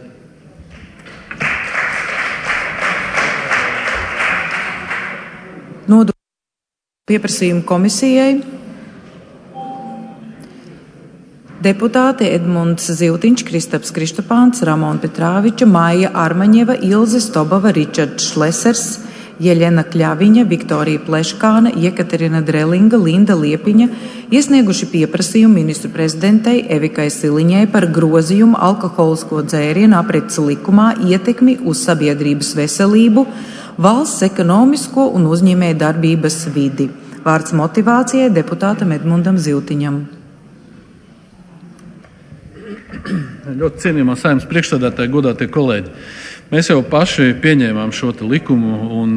Nodot pieprasījumu komisijai. Deputāti Edmunds Ziltiņš, Kristaps Krištapāns, Ramona Petrāviča, Maija Armaņeva, Ilze Stobova, Ričards Šlesers, Jeļena Kļaviņa, Viktorija Pleškāne, Jekaterina Drelinga, Linda Liepiņa iesnieguši pieprasījumu ministru prezidentei Evikai Siliņai par grozījumu alkoholisko dzērienu aprits likumā ietekmi uz sabiedrības veselību, valsts ekonomisko un uzņēmēju darbības vidi. Vārds motivācijai deputātam Edmundam Ziltiņam. Ļoti cienījamā Saeimas priekšsēdētāji, godātie kolēģi. Mēs jau paši pieņēmām šo likumu un,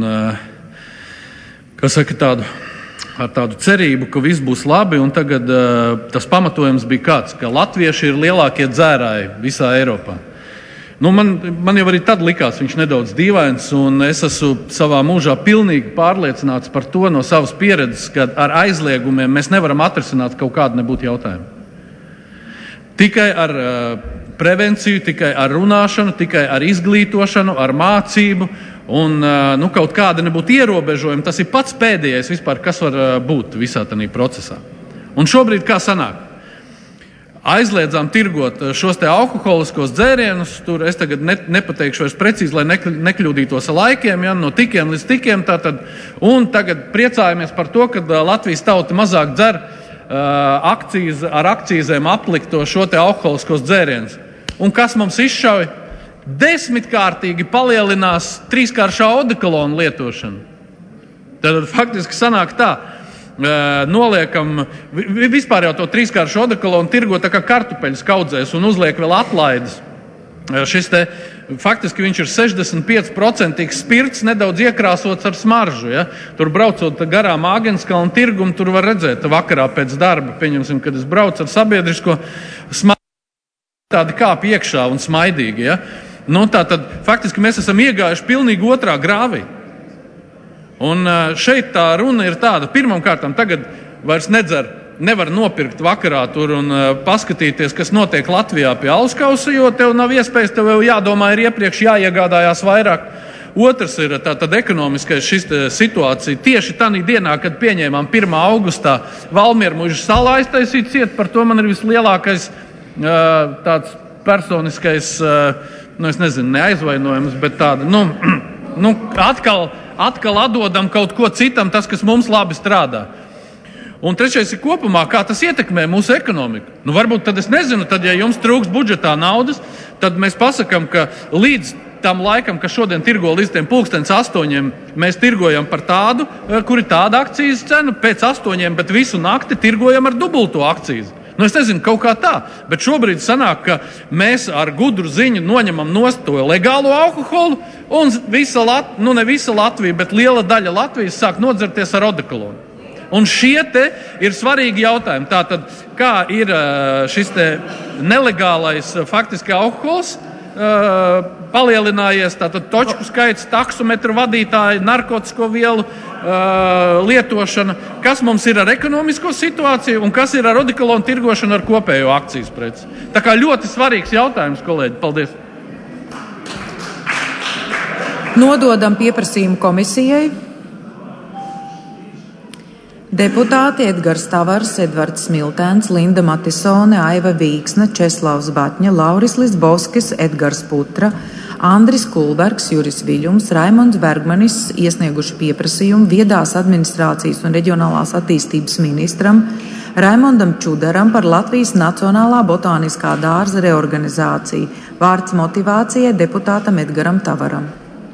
ar tādu cerību, ka viss būs labi, un tagad tas pamatojums bija kāds, ka latvieši ir lielākie dzērāji visā Eiropā. Man jau arī tad likās viņš nedaudz dīvains, un es esmu savā mūžā pilnīgi pārliecināts par to no savas pieredzes, ka ar aizliegumiem mēs nevaram atrisināt kaut kādu nebūtu jautājumu. Tikai ar prevenciju, tikai ar runāšanu, tikai ar izglītošanu, ar mācību un kaut kāda nebūtu ierobežojuma. Tas ir pats pēdējais vispār, kas var būt visā tajā procesā. Un šobrīd kā sanāk? Aizliedzām tirgot šos alkoholiskos dzērienus. Tur es tagad nepateikšu vairs precīzi, lai nekļūdītos ar laikiem, no tikiem līdz tikiem. Un tagad priecājamies par to, ka Latvijas tauta mazāk dzer ar akcīzēm aplikto šo alkoholiskos dzērienus. Un kas mums izšauj? 10-kārtīgi palielinās 3-kāršā odekolona lietošanu. Tad faktiski sanāk tā. Noliekam, vispār jau to 3-kāršu odekolonu tirgo tā kā kartupeļus kaudzēs un uzliek vēl atlaides. Faktiski viņš ir 65% spirts, nedaudz iekrāsots ar smaržu. Ja? Tur braucot garām Āgenskalna tirgumu, tur var redzēt vakarā pēc darba, pieņemsim, kad es braucu ar sabiedrisko smaržu, tādi kāp iekšā un smaidīgi. Ja? Tātad faktiski mēs esam iegājuši pilnīgi otrā grāvī. Un šeit tā runa ir tāda, pirmām kārtām tagad vairs nevar nopirkt vakarā tur un paskatīties, kas notiek Latvijā pie Alskausa, jo tev nav iespējas, tev jau jādomā ir iepriekš jāiegādājās vairāk. Otrs ir tātad ekonomiskais šis situācija. Tieši tādā dienā, kad pieņēmām 1. augustā Valmiermuižas salā aiztaisīt ciet, par to man ir vislielākais tāds personiskais, es nezinu, neaizvainojums, bet tāda, atkal atdodam kaut ko citam, tas, kas mums labi strādā. Un trešais ir kopumā, kā tas ietekmē mūsu ekonomiku. Varbūt tad es nezinu, tad, ja jums trūks budžetā naudas, tad mēs pasakam, ka līdz tam laikam, kas šodien tirgo līdz tiem 8:00, mēs tirgojam par tādu, kur ir tāda akcijas cena, pēc 8:00, bet visu nakti tirgojam ar dubulto akcijas. Es nezinu, kaut kā tā, bet šobrīd sanāk, ka mēs ar gudru ziņu noņemam nost to legālo alkoholu, un ne visa Latvija, bet liela daļa Latvijas sāk nodzerties ar odekolonu. Un šie te ir svarīgi jautājumi. Tātad, kā ir šis te nelegālais faktiski alkohols palielinājies, tātad točku skaits, taksometru vadītāji, narkotisko vielu lietošana, kas mums ir ar ekonomisko situāciju un kas ir ar odekolonu tirgošanu ar kopējo akcijas preci. Tā kā ļoti svarīgs jautājums, kolēģi. Paldies! Nododam pieprasījumu komisijai. Deputāti Edgars Tavars, Edvards Smiltēns, Linda Matisone, Aiva Vīksne, Česlavs Batņa, Lauris Lisbovskis, Edgars Putra, Andris Kulbergs, Juris Viļums, Raimonds Bergmanis iesnieguši pieprasījumu viedās administrācijas un reģionālās attīstības ministram Raimondam Čudaram par Latvijas Nacionālā botāniskā dārza reorganizāciju. Vārds motivācijai deputātam Edgaram Tavaram.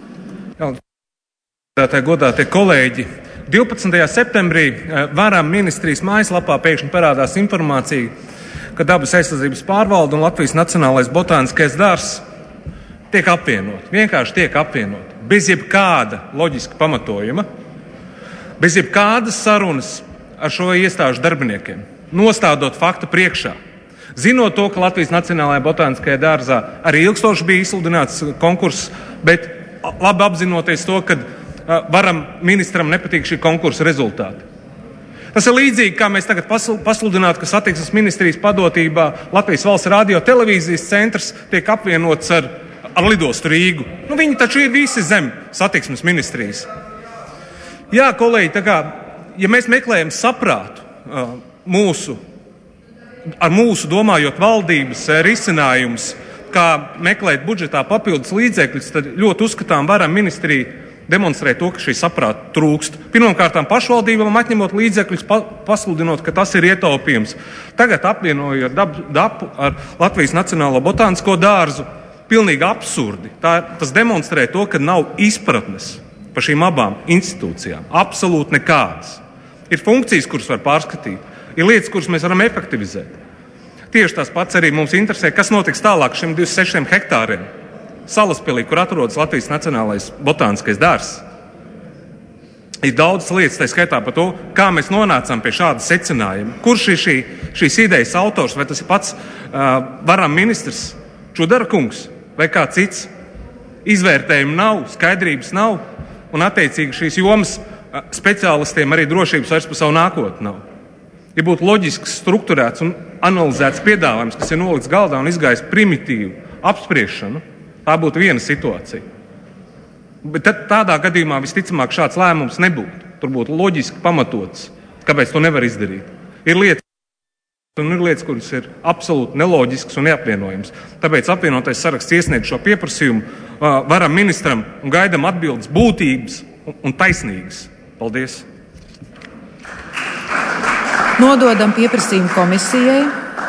Godātie kolēģi! 12. septembrī Varam ministrijas mājaslapā pēkšņi parādās informācija, ka Dabas aizsardzības pārvalde un Latvijas Nacionālais botāniskais dārzs tiek apvienot. Vienkārši tiek apvienot. Bez jebkāda loģiska pamatojuma, bez jebkādas sarunas ar šo iestāžu darbiniekiem, nostādot faktu priekšā. Zinot to, ka Latvijas Nacionālajā botāniskajā dārzā arī ilgstoši bija izsludināts konkurss, bet labi apzinoties to, ka Varam ministram nepatīk šī konkursa rezultāti. Tas ir līdzīgi, kā mēs tagad pasludinātu, ka satiksmes ministrijas padotībā Latvijas valsts radio televīzijas centrs tiek apvienots ar lidostu Rīgu. Viņi taču ir visi zem satiksmes ministrijas. Jā, kolēģi, ja mēs meklējam saprātu ar mūsu domājot valdības risinājums, kā meklēt budžetā papildus līdzekļus, tad ļoti uzskatām Varam ministrija demonstrē to, ka šī saprāta trūkst. Pirmkārtām pašvaldībām atņemot līdzekļus, pasludinot, ka tas ir ietaupījums. Tagad apvienojot DAPU ar Latvijas Nacionālo botānisko dārzu. Pilnīgi absurdi. Tas demonstrē to, ka nav izpratnes par šīm abām institūcijām. Absolūti nekādas. Ir funkcijas, kuras var pārskatīt. Ir lietas, kuras mēs varam efektivizēt. Tieši tas pats arī mums interesē, kas notiks tālāk šiem 26 hektāriem. Salaspilī, kur atrodas Latvijas Nacionālais botāniskais dārzs. Ir daudz lietas, tā skaitā par to, kā mēs nonācām pie šāda secinājuma. Kurš ir šīs idejas autors, vai tas ir pats Varam ministrs Čudara kungs, vai kā cits? Izvērtējumu nav, skaidrības nav, un attiecīgi šīs jomas speciālistiem arī drošības vairs par savu nākotni nav. Ja būtu loģisks, strukturēts un analizēts piedāvājums, kas ir nolikts galdā un izgājis primitīvu apspriešanu, tā būtu viena situācija. Bet tādā gadījumā visticamāk šāds lēmums nebūtu. Tur būtu loģiski pamatots, kāpēc to nevar izdarīt. Ir lietas, kuras ir absolūti neloģiskas un neapvienojams. Tāpēc apvienotais saraksts iesniedz šo pieprasījumu Varam ministram un gaidam atbildes būtības un taisnīgas. Paldies! Nododam pieprasījumu komisijai.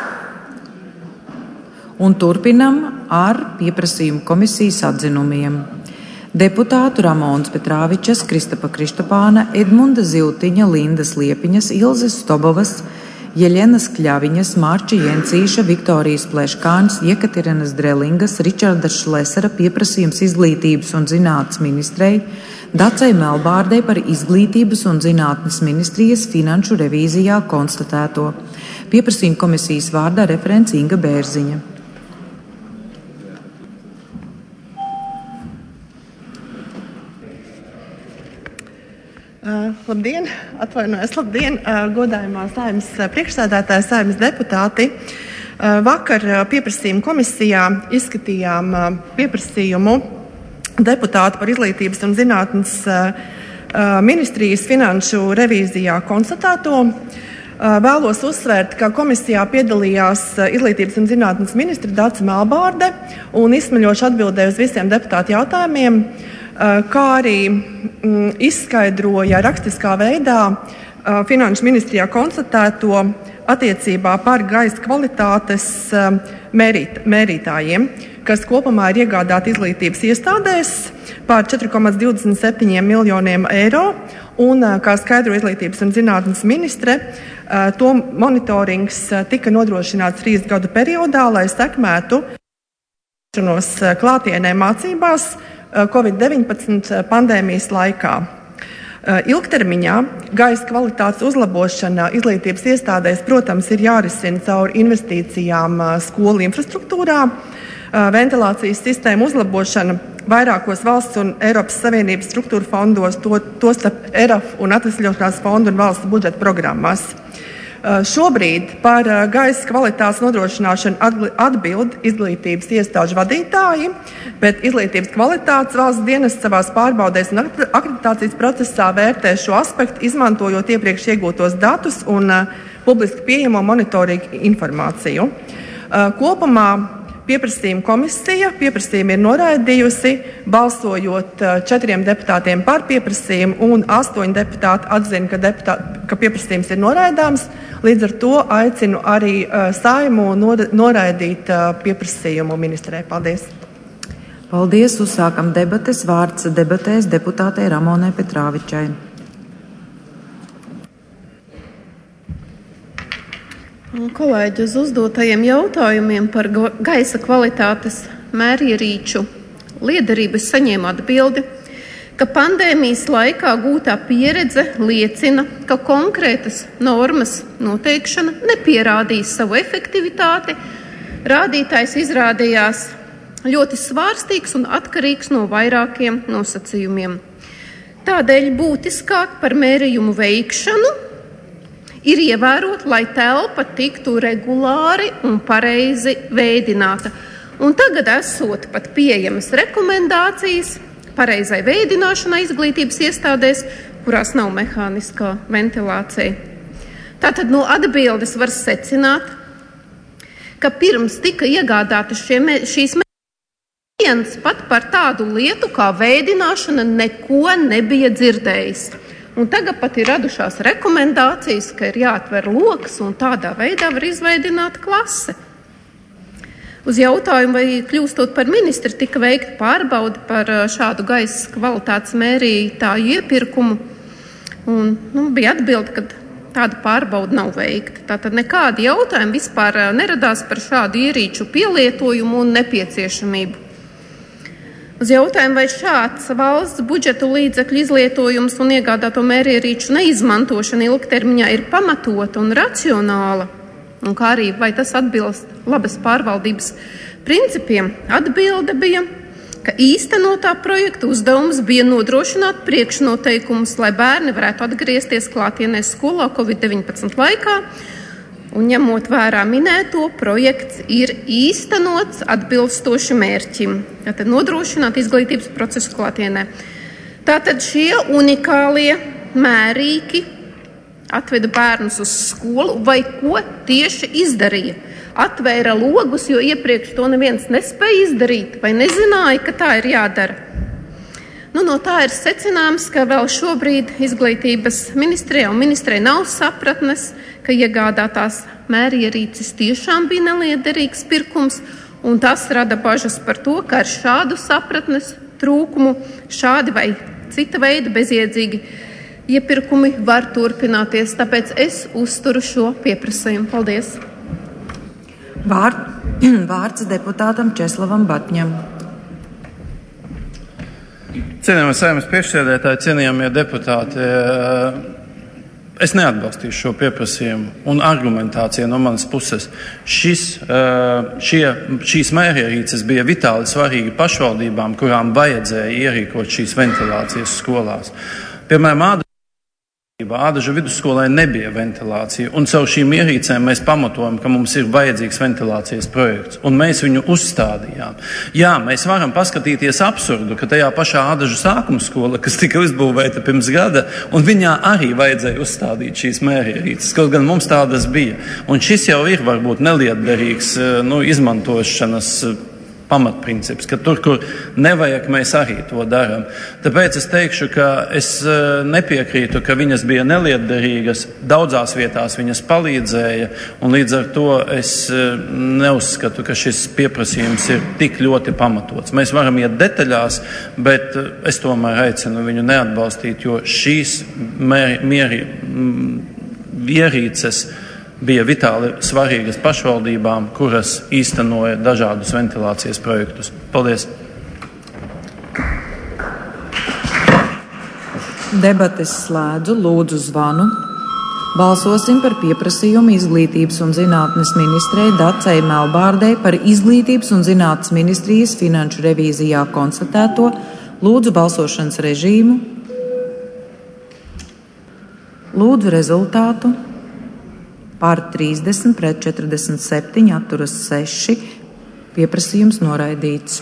Un turpinam ar pieprasījumu komisijas atzinumiem. Deputātu Ramonas Petrāvičas, Kristapa Kristapāna, Edmunda Ziltiņa, Lindas Liepiņas, Ilzes Stobovas, Jeļenas Kļaviņas, Mārča Jencīša, Viktorijas Pleškāns, Jekaterinas Drelingas, Ričarda Šlesera pieprasījums izglītības un zinātnes ministrei, Dacei Melbārdei par izglītības un zinātnes ministrijas finanšu revīzijā konstatēto. Pieprasījuma komisijas vārdā referents Inga Bērziņa. Labdien, labdien, godājumā Saeimas priekšsēdētāji, Saeimas deputāti. Vakar pieprasījuma komisijā izskatījām pieprasījumu deputātu par izglītības un zinātnes ministrijas finanšu revīzijā konstatēto. Vēlos uzsvērt, ka komisijā piedalījās izglītības un zinātnes ministra Dace Melbārde un izsmeļoši atbildēja uz visiem deputātu jautājumiem, kā arī izskaidroja rakstiskā veidā finanšu ministrijā konstatēto attiecībā par gaisa kvalitātes mērītājiem, kas kopumā ir iegādāti izglītības iestādēs par 4,27 miljoniem eiro, un, kā skaidro izglītības un zinātnes ministre, to monitorings tika nodrošināts 3 gadu periodā, lai sekmētu klātienē mācībās Covid-19 pandēmijas laikā. Ilgtermiņā gaisa kvalitātes uzlabošana izglītības iestādēs, protams, ir jārisina caur investīcijām skolu infrastruktūrā, ventilācijas sistēmu uzlabošana vairākos valsts un Eiropas Savienības struktūra fondos, tostarp ERAF un atvesļošanās fondu un valsts budžeta programmās. Šobrīd par gaisa kvalitātes nodrošināšanu atbild izglītības iestāžu vadītāji, bet izglītības kvalitātes valsts dienests savās pārbaudēs un akreditācijas procesā vērtē šo aspektu, izmantojot iepriekš iegūtos datus un publiski pieejamo monitoringu informāciju. Kopumā pieprasījuma komisija pieprasījumu ir noraidījusi, balsojot 4 deputātiem par pieprasījumu un 8 deputāti atzina, ka pieprasījums ir noraidāms. Līdz ar to aicinu arī Saeimu noraidīt pieprasījumu ministrē. Paldies! Paldies! Uzsākam debates. Vārds debatēs deputātei Ramonai Petrāvičai. Kolēģi, uz uzdotajiem jautājumiem par gaisa kvalitātes mērierīču liederību es saņēmu atbildi, ka pandēmijas laikā gūtā pieredze liecina, ka konkrētas normas noteikšana nepierādīs savu efektivitāti. Rādītājs izrādījās ļoti svārstīgs un atkarīgs no vairākiem nosacījumiem. Tādēļ būtiskāk par mērījumu veikšanu ir ievērot, lai telpa tiktu regulāri un pareizi veidināta. Un tagad esot pat pieejamas rekomendācijas pareizai veidināšanai izglītības iestādēs, kurās nav mehāniskā ventilācija. Tātad no atbildes var secināt, ka pirms tika iegādātas šīs viens pat par tādu lietu kā veidināšana neko nebija dzirdējis. Un tagad pat ir radušās rekomendācijas, ka ir jāatver loks un tādā veidā var izveidināt klase. Uz jautājumu, vai kļūstot par ministri, tika veikta pārbaude par šādu gaisa kvalitātes mērītāju iepirkumu. Un, bija atbilde, ka tāda pārbaude nav veikta. Tātad nekādi jautājumi vispār neradās par šādu ierīču pielietojumu un nepieciešamību. Uz jautājumu, vai šāds valsts budžetu līdzekļu izlietojums un iegādāto mērierīču neizmantošana ilgtermiņā ir pamatota un racionāla, un kā arī vai tas atbilst labas pārvaldības principiem, atbilde bija, ka īstenotā projekta uzdevums bija nodrošināt priekšnoteikumus, lai bērni varētu atgriezties klātienē skolā Covid-19 laikā, un ņemot vērā minēto, projekts ir īstenots atbilstoši mērķim, tātad nodrošināt izglītības procesu klātienē. Tātad šie unikālie mērīki atveda bērnus uz skolu, vai ko tieši izdarīja? Atvēra logus, jo iepriekš to neviens nespēja izdarīt, vai nezināja, ka tā ir jādara. No tā ir secināms, ka vēl šobrīd izglītības ministrijā un ministrei nav sapratnes, ka iegādātās mērierīces tiešām bija neliederīgs pirkums, un tas rada bažas par to, ka ar šādu sapratnes trūkumu šādi vai cita veida bezjēdzīgi iepirkumi var turpināties, tāpēc es uzturu šo pieprasījumu. Paldies! Vārds deputātam Česlavam Batņam. Cienījamie Saeimas priekšsēdētāji, cienījamie deputāti, es neatbalstīšu šo pieprasījumu un argumentāciju no manas puses. Šīs mērierīces bija vitāli svarīgi pašvaldībām, kurām vajadzēja ierīkot šīs ventilācijas skolās. Piemēram, Ādažu vidusskolai nebija ventilācija, un caur šīm ierīcēm mēs pamatojam, ka mums ir vajadzīgs ventilācijas projekts, un mēs viņu uzstādījām. Jā, mēs varam paskatīties absurdu, ka tajā pašā Ādažu sākuma skola, kas tika uzbūvēta pirms gada, un viņā arī vajadzēja uzstādīt šīs mērierīces, kaut gan mums tādas bija. Un šis jau ir varbūt nelietderīgs izmantošanas pamatprincips, ka tur, kur nevajag, mēs arī to darām. Tāpēc es teikšu, ka es nepiekrītu, ka viņas bija nelietderīgas, daudzās vietās viņas palīdzēja, un līdz ar to es neuzskatu, ka šis pieprasījums ir tik ļoti pamatots. Mēs varam iet detaļās, bet es tomēr aicinu viņu neatbalstīt, jo šīs ierīces bija vitāli svarīgas pašvaldībām, kuras īstenoja dažādus ventilācijas projektus. Paldies! Debates slēdzu, lūdzu zvanu. Balsosim par pieprasījumu Izglītības un zinātnes ministrei Dacei Melbārdei par Izglītības un zinātnes ministrijas finanšu revīzijā konstatēto. Lūdzu balsošanas režīmu. Lūdzu rezultātu. Par 30, pret 47, atturas 6. Pieprasījums noraidīts.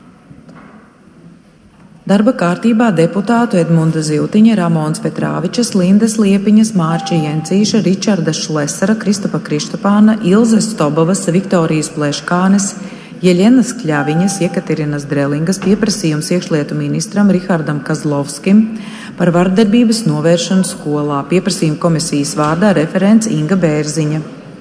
Darba kārtībā deputātu Edmunda Ziltiņa, Ramons Petrāvičas, Lindas Liepiņas, Mārča Jencīša, Ričarda Šlesera, Kristapa Kristapāna, Ilzes Stobavas, Viktorijas Pleškānes, Jeļenas Kļaviņas, Jekaterinas Drelingas pieprasījums iekšlietu ministram Rihardam Kazlovskim par vardarbības novēršanu skolā. Pieprasījuma komisijas vārdā referents Inga Bērziņa.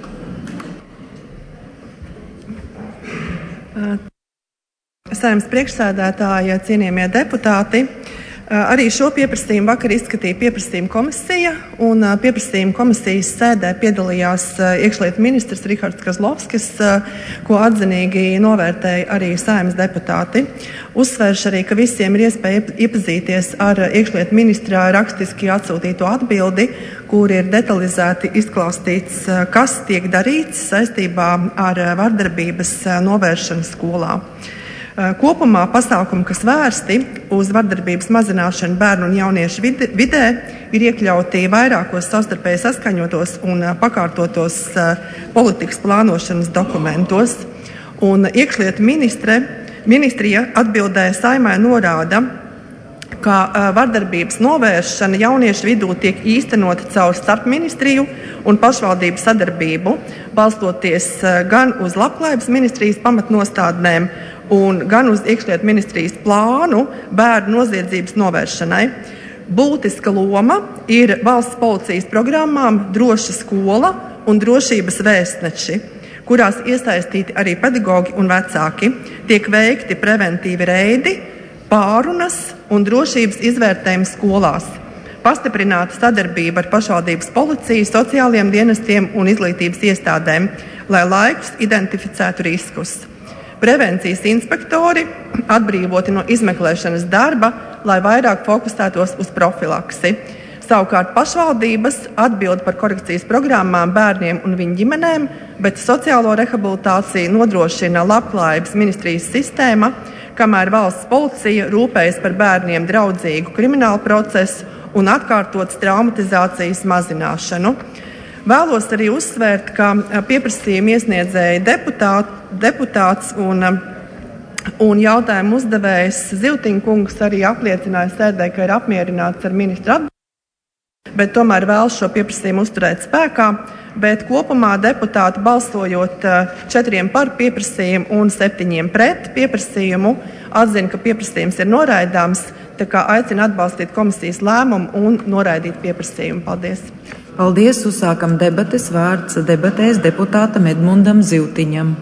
Saeimas priekšsēdētāja, cienījamie deputāti, arī šo pieprasījumu vakar izskatīja pieprasījuma komisija, un pieprasījuma komisijas sēdē piedalījās iekšlietu ministrs Rihards Kazlovskis, ko atzinīgi novērtēja arī Saeimas deputāti. Uzsvēršu arī, ka visiem ir iespēja iepazīties ar iekšlietu ministrā rakstiski atsūtīto atbildi, kur ir detalizēti izklāstīts, kas tiek darīts saistībā ar vardarbības novēršanu skolā. Kopumā pasākumi, kas vērsti uz vardarbības mazināšanu bērnu un jauniešu vidē, ir iekļauti vairākos savstarpēji saskaņotos un pakārtotos politikas plānošanas dokumentos. Un iekšlietu ministrija atbildē Saeimai norāda, ka vardarbības novēršana jauniešu vidū tiek īstenota caur starpministriju un pašvaldību sadarbību, balstoties gan uz Labklājības ministrijas pamatnostādnēm, un gan uz iekšlietu ministrijas plānu bērnu noziedzības novēršanai. Būtiska loma ir valsts policijas programmām Droša skola un Drošības vēstneši, kurās iesaistīti arī pedagogi un vecāki. Tiek veikti preventīvi reidi, pārunas un drošības izvērtējumi skolās. Pastiprināta sadarbība ar pašvaldības policiju, sociālajiem dienestiem un izglītības iestādēm, lai laikus identificētu riskus. Prevencijas inspektori atbrīvoti no izmeklēšanas darba, lai vairāk fokusētos uz profilaksi. Savukārt pašvaldības atbild par korekcijas programmām bērniem un viņu ģimenēm, bet sociālo rehabilitāciju nodrošina Labklājības ministrijas sistēma, kamēr valsts policija rūpējas par bērniem draudzīgu kriminālu procesu un atkārtotas traumatizācijas mazināšanu. Vēlos arī uzsvērt, ka pieprasījuma iesniedzēja deputāts un jautājumu uzdevējs Ziltiņa kungs arī apliecināja sēdē, ka ir apmierināts ar ministra atbildi, bet tomēr vēlas šo pieprasījumu uzturēt spēkā. Bet kopumā deputāti balsojot 4 par pieprasījumu un 7 pret pieprasījumu atzina, ka pieprasījums ir noraidāms, tā kā aicina atbalstīt komisijas lēmumu un noraidīt pieprasījumu. Paldies! Paldies! Uzsākam debates. Vārds debatēs deputātam Edmundam Ziltiņam.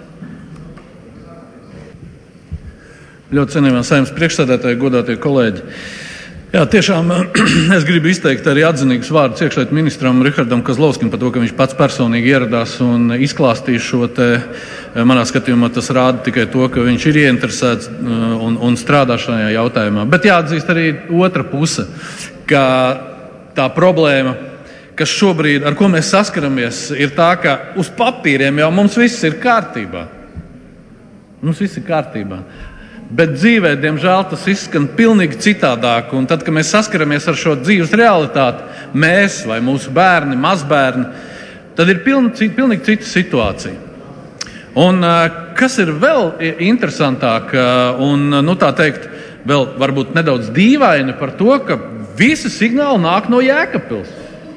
Ļoti cienījamā Saeimas priekšsēdētāji, godātie kolēģi. Jā, tiešām es gribu izteikt arī atzinīgus vārdus iekšlietu ministram Rihardam Kozlovskim par to, ka viņš pats personīgi ieradās un izklāstīja šo te, manā skatījumā tas rāda tikai to, ka viņš ir ieinteresēts un strādā šajā jautājumā. Bet jāatzīst arī otra puse, ka tā problēma, kas šobrīd, ar ko mēs saskaramies, ir tā, ka uz papīriem jau mums viss ir kārtībā. Mums viss ir kārtībā. Bet dzīvē, diemžēl, tas izskan pilnīgi citādāk. Un tad, kad mēs saskaramies ar šo dzīves realitāti, mēs vai mūsu bērni, mazbērni, tad ir pilnīgi cita situācija. Un kas ir vēl interesantāk un, tā teikt, vēl varbūt nedaudz dīvaini par to, ka visi signāli nāk no Jēkabpils.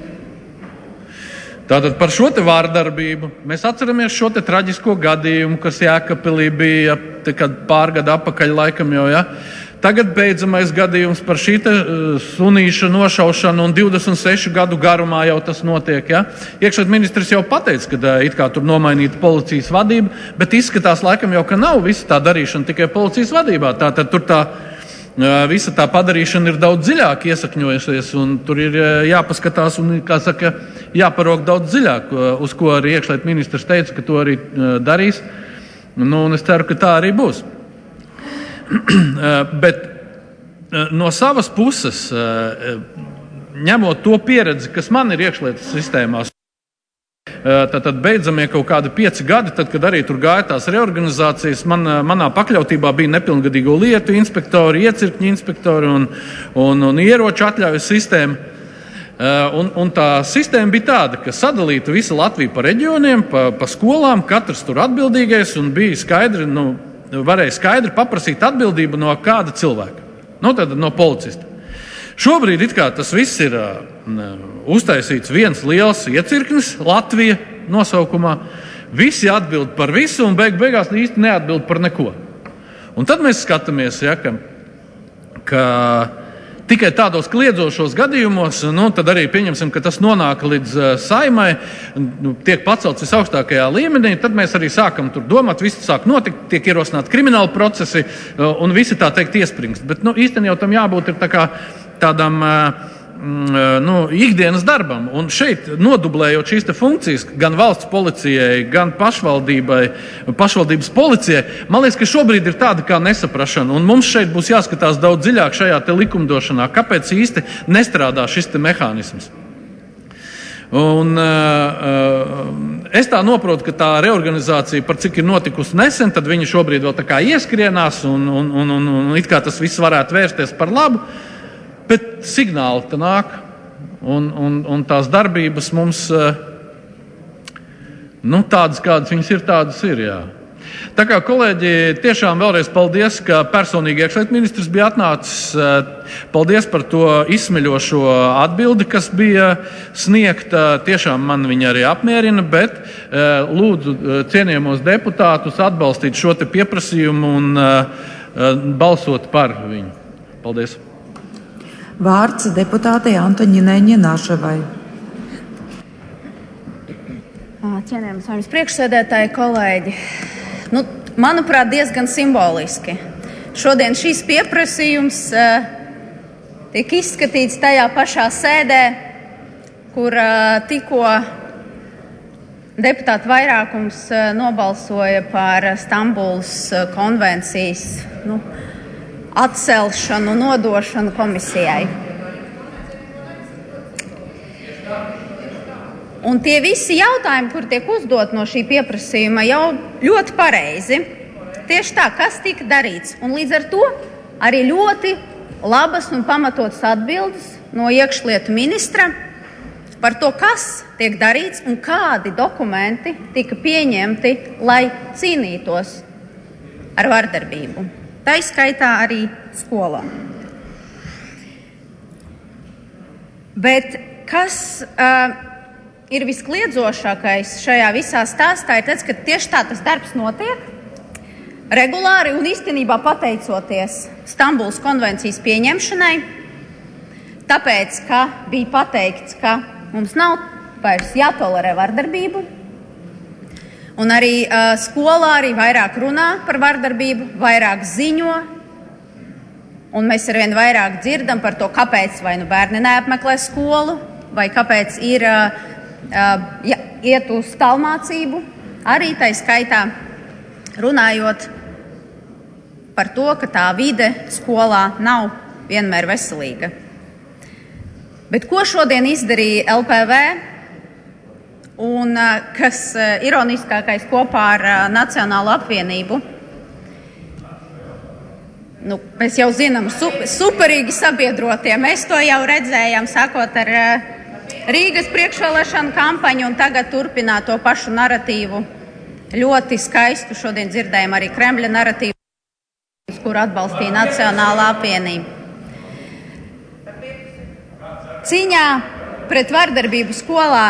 Tātad par šo te vārdarbību mēs atceramies šo te traģisko gadījumu, kas Jēkabpilī bija pārgadu atpakaļ laikam jau, ja? Tagad beidzamais gadījums par šī te sunīša nošaušanu un 26 gadu garumā jau tas notiek, ja? Iekšlietu ministrs jau pateica, ka it kā tur nomainīta policijas vadība, bet izskatās laikam jau, ka nav visa tā darīšana tikai policijas vadībā. Tātad tur visa tā padarīšana ir daudz dziļāk iesakņojusies, un tur ir jāpaskatās un, kā saka, jāparok daudz dziļāk, uz ko arī iekšlietu ministrs teica, ka to arī darīs. Un es ceru, ka tā arī būs. Bet no savas puses, ņemot to pieredzi, kas man ir iekšlietu sistēmās, tad beidzamie kaut kādi 5 gadi, tad, kad arī tur gāja tās reorganizācijas, manā pakļautībā bija nepilngadīgo lietu inspektori, iecirkņu inspektori un ieroču atļaujas sistēma. Un tā sistēma bija tāda, ka sadalīta visa Latvija pa reģioniem, pa skolām, katrs tur atbildīgais un bija skaidri, varēja skaidri paprasīt atbildību no kāda cilvēka, tad no policista. Šobrīd it kā tas viss ir uztaisīts viens liels iecirknis Latvija nosaukumā. Visi atbild par visu un beigās īsti neatbild par neko. Un tad mēs skatāmies, ja, ka tikai tādos kliedzošos gadījumos, tad arī pieņemsim, ka tas nonāk līdz Saimai, tiek pacelts visaugstākajā līmenī, tad mēs arī sākam tur domāt, viss sāk notikt, tiek ierosināti krimināli procesi un visi tā teikt iespringst. Bet īstenībā jau tam jābūt ir tādam ikdienas darbam. Un šeit nodublējot šīs te funkcijas gan valsts policijai, gan pašvaldības policijai, man liekas, ka šobrīd ir tāda kā nesaprašana. Un mums šeit būs jāskatās daudz dziļāk šajā te likumdošanā, kāpēc īsti nestrādā šis te mehānisms. Un es tā noprotu, ka tā reorganizācija, par cik ir notikusi nesen, tad viņi šobrīd vēl tā kā ieskrienās un it kā tas viss varētu vērsties par labu. Bet signāli tā nāk, un tās darbības mums, tādas, kādas viņas ir, tādas ir, jā. Tā kā, kolēģi, tiešām vēlreiz paldies, ka personīgi iekšlietu ministrs bija atnācis. Paldies par to izsmeļošo atbildi, kas bija sniegta. Tiešām man viņa arī apmierina, bet lūdzu cienījamos deputātus atbalstīt šo te pieprasījumu un balsot par viņu. Paldies. Vārds deputātei Antoņinai Ņenaševai. Cienījams Saeimas priekšsēdētāji, kolēģi. Manuprāt, diezgan simboliski. Šodien šīs pieprasījums tiek izskatīts tajā pašā sēdē, kur tikko deputātu vairākums nobalsoja par Stambulas konvencijas atcelšanu, nodošanu komisijai. Un tie visi jautājumi, kur tiek uzdot no šī pieprasījuma, jau ļoti pareizi. Tieši tā, kas tika darīts. Un līdz ar to arī ļoti labas un pamatotas atbildes no iekšlietu ministra par to, kas tiek darīts un kādi dokumenti tika pieņemti, lai cīnītos ar vardarbību. Tā izskaitā arī skolā. Bet kas ir viskliedzošākais šajā visā stāstā, ir tas, ka tieši tā tas darbs notiek regulāri un īstenībā pateicoties Stambulas konvencijas pieņemšanai, tāpēc, ka bija pateikts, ka mums nav vairs jātolerē vardarbību. Un arī skolā arī vairāk runā par vardarbību, vairāk ziņo Un mēs arvien vairāk dzirdam par to, kāpēc vai nu bērni neapmeklē skolu, vai kāpēc ir iet uz tālmācību. Arī tai skaitā runājot par to, ka tā vide skolā nav vienmēr veselīga. Bet ko šodien izdarīja LPV? Un kas ironiskākais kopā ar Nacionālo apvienību? Mēs jau zinām, superīgi sabiedrotie. Mēs to jau redzējām, sākot ar Rīgas priekšvēlēšanu kampaņu un tagad turpināt to pašu naratīvu. Ļoti skaistu šodien dzirdējām arī Kremļa naratīvu, kuru atbalstīja Nacionālā apvienība. Cīņā pret vardarbību skolā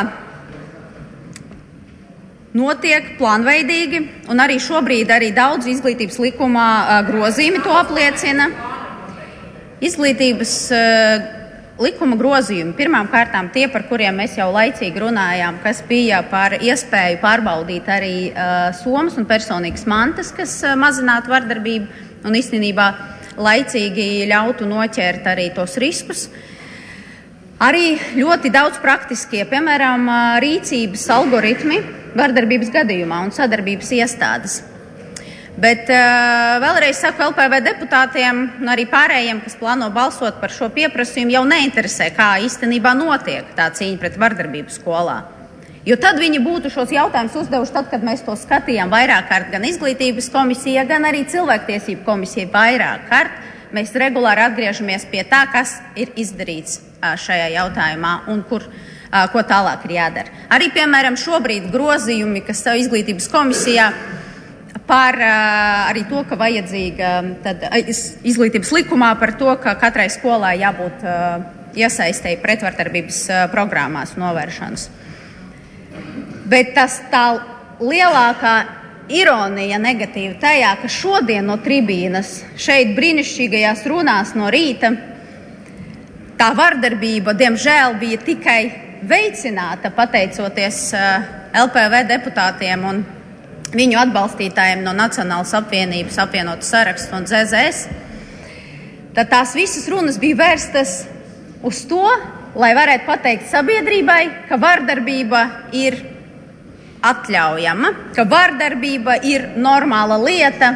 notiek plānveidīgi, un arī šobrīd arī daudz izglītības likumā grozījumi to apliecina. Izglītības likuma grozījumi pirmām kārtām tie, par kuriem mēs jau laicīgi runājām, kas bija par iespēju pārbaudīt arī somas un personīgas mantas, kas mazinātu vardarbību un īstenībā laicīgi ļautu noķert arī tos riskus. Arī ļoti daudz praktiskie, piemēram, rīcības algoritmi vardarbības gadījumā un sadarbības iestādes. Bet vēlreiz saku LPV deputātiem un arī pārējiem, kas plāno balsot par šo pieprasījumu, jau neinteresē, kā īstenībā notiek tā cīņa pret vardarbību skolā. Jo tad viņi būtu šos jautājumus uzdevuši tad, kad mēs to skatījām vairāk kārt gan izglītības komisijā, gan arī cilvēktiesību komisijā vairāk kārt. Mēs regulāri atgriežamies pie tā, kas ir izdarīts šajā jautājumā un ko tālāk ir jādara. Arī, piemēram, šobrīd grozījumi, kas izglītības komisijā par arī to, ka vajadzīga izglītības likumā par to, ka katrai skolai jābūt iesaistēji pretvardarbības programmās novēršanas. Bet tā lielākā ironija negatīva tajā, ka šodien no tribīnas šeit brīnišķīgajās runās no rīta tā vardarbība, diemžēl, bija tikai veicināta pateicoties LPV deputātiem un viņu atbalstītājiem no Nacionālas apvienības, apvienotu sarakstu un ZZS. Tad tās visas runas bija vērstas uz to, lai varētu pateikt sabiedrībai, ka vardarbība ir atļaujama, ka vardarbība ir normāla lieta,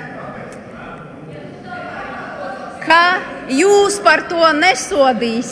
ka jūs par to nesodīs.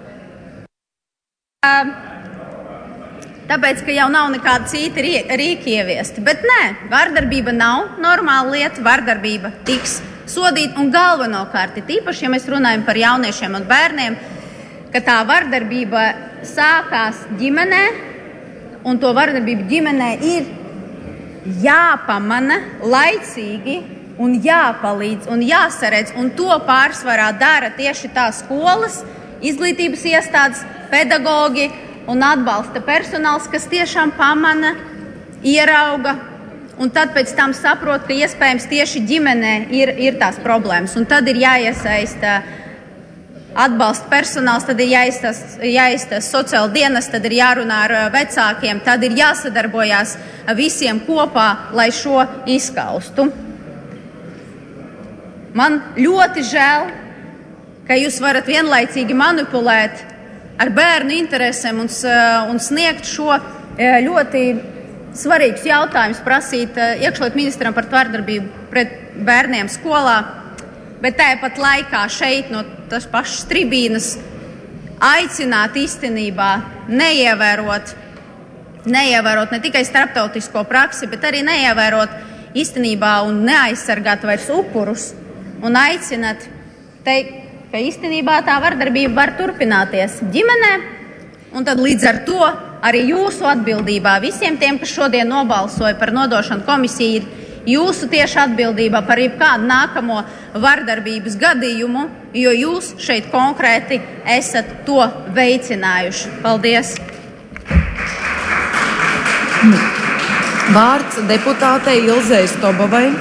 Tāpēc, ka jau nav nekāda cita rīki ieviesti. Bet nē, vardarbība nav normāla lieta, vardarbība tiks sodīta un galvenokārt, tīpaši, ja mēs runājam par jauniešiem un bērniem, ka tā vardarbība sākās ģimenē, un to vardarbību ģimenē ir jāpamana laicīgi un jāpalīdz un jāsaredz, un to pārsvarā dara tieši tā skolas, izglītības iestādes, pedagogi un atbalsta personāls, kas tiešām pamana, ierauga, un tad pēc tam saprot, ka iespējams tieši ģimenē ir tās problēmas, un tad ir jāiesaista atbalsta personāls, tad ir jāizstāsta sociāla dienas, tad ir jārunā ar vecākiem, tad ir jāsadarbojās visiem kopā, lai šo izskaustu. Man ļoti žēl, ka jūs varat vienlaicīgi manipulēt ar bērnu interesēm un sniegt šo ļoti svarīgus jautājumus, prasīt iekšlietu ministram par vardarbību pret bērniem skolā, bet tāpat laikā šeit no tas pašas tribīnas aicināt īstenībā neievērot ne tikai starptautisko praksi, bet arī neievērot īstenībā un neaizsargāt vairs upurus un aicināt teikt, ka īstenībā tā vardarbība var turpināties ģimenē, un tad līdz ar to arī jūsu atbildībā visiem tiem, kas šodien nobalsoja par nodošanu komisiju, ir jūsu tieši atbildībā par jebkādu nākamo vardarbības gadījumu, jo jūs šeit konkrēti esat to veicinājuši. Paldies! Vārds deputātei Ilzei Stobovai.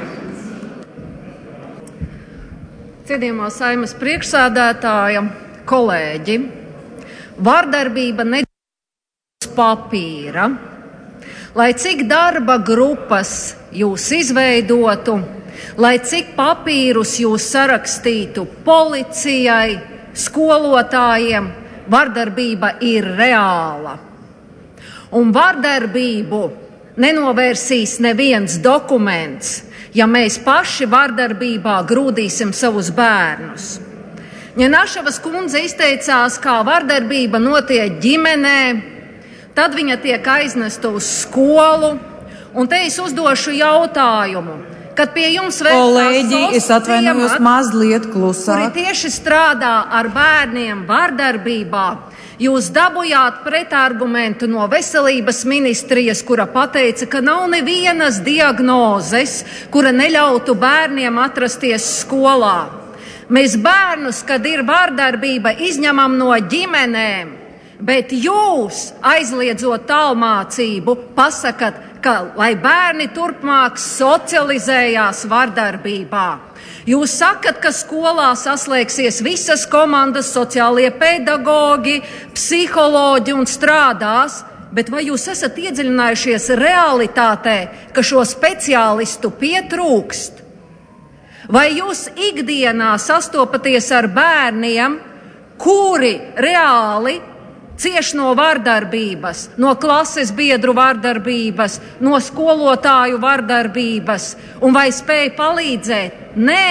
Cienījamā Saeimas priekšsēdētāja, kolēģi, vardarbība nedrīkst uz papīra. Lai cik darba grupas jūs izveidotu, lai cik papīrus jūs sarakstītu policijai, skolotājiem, vardarbība ir reāla. Un vardarbību nenovērsīs neviens dokuments, ja mēs paši vardarbībā grūdīsim savus bērnus. Ņenašavas kundze izteicās, kā vardarbība notiek ģimenē, tad viņa tiek aiznesta uz skolu, un te es uzdošu jautājumu, kad pie jums kolēģi, es atvainojos mazliet klusāk, kuri tieši strādā ar bērniem vardarbībā, jūs dabujāt pretargumentu no veselības ministrijas, kura pateica, ka nav nevienas diagnozes, kura neļautu bērniem atrasties skolā. Mēs bērnus, kad ir vardarbība, izņemam no ģimenēm, bet jūs, aizliedzot tālmācību, pasakat, ka lai bērni turpmāk socializējās vardarbībā. Jūs sakat, ka skolā saslēgsies visas komandas, sociālie pedagogi, psiholoģi un strādās, bet vai jūs esat iedziļinājušies realitātē, ka šo speciālistu pietrūkst? Vai jūs ikdienā sastopaties ar bērniem, kuri reāli cieš no vardarbības, no klases biedru vardarbības, no skolotāju vardarbības, un vai spēj palīdzēt? Nē!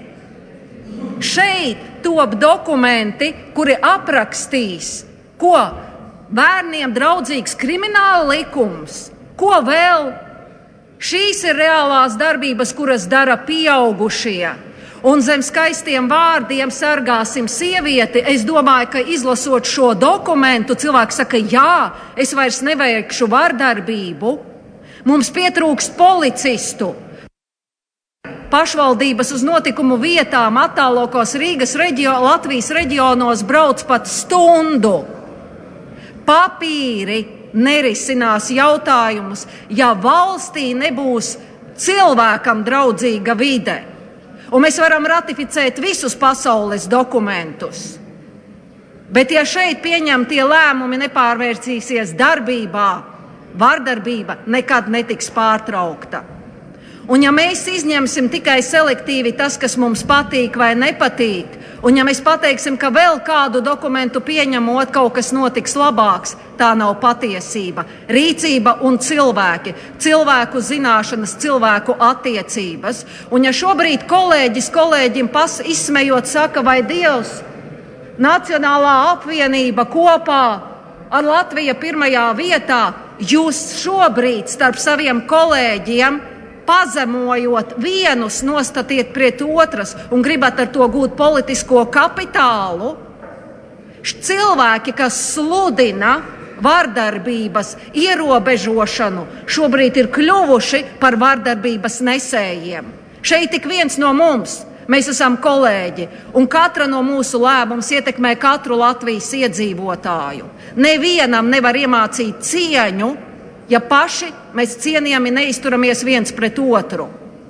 Šeit top dokumenti, kuri aprakstīs, ko bērniem draudzīgs krimināla likums, ko vēl. Šīs ir reālās darbības, kuras dara pieaugušie. Un zem skaistiem vārdiem sargāsim sievieti. Es domāju, ka izlasot šo dokumentu, cilvēki saka, jā, es vairs neveikšu vardarbību. Mums pietrūkst policistu. Pašvaldības uz notikumu vietām attālokos Latvijas reģionos brauc pat stundu. Papīri nerisinās jautājumus, ja valstī nebūs cilvēkam draudzīga vide. Un mēs varam ratificēt visus pasaules dokumentus. Bet ja šeit pieņemtie lēmumi nepārvērsīsies darbībā, vardarbība nekad netiks pārtraukta. Un ja mēs izņemsim tikai selektīvi tas, kas mums patīk vai nepatīk, un ja mēs pateiksim, ka vēl kādu dokumentu pieņemot kaut kas notiks labāks, tā nav patiesība. Rīcība un cilvēki, cilvēku zināšanas, cilvēku attiecības. Un ja šobrīd kolēģim izsmejot saka, vai Dievs, Nacionālā apvienība kopā ar Latviju pirmajā vietā, jūs šobrīd starp saviem kolēģiem pazemojot vienus, nostatiet pret otras un gribat ar to gūt politisko kapitālu. Cilvēki, kas sludina vardarbības ierobežošanu, šobrīd ir kļuvuši par vardarbības nesējiem. Šeit tik viens no mums, mēs esam kolēģi, un katra no mūsu lēmums ietekmē katru Latvijas iedzīvotāju. Nevienam nevar iemācīt cieņu, ja paši mēs cienījami neizturamies viens pret otru.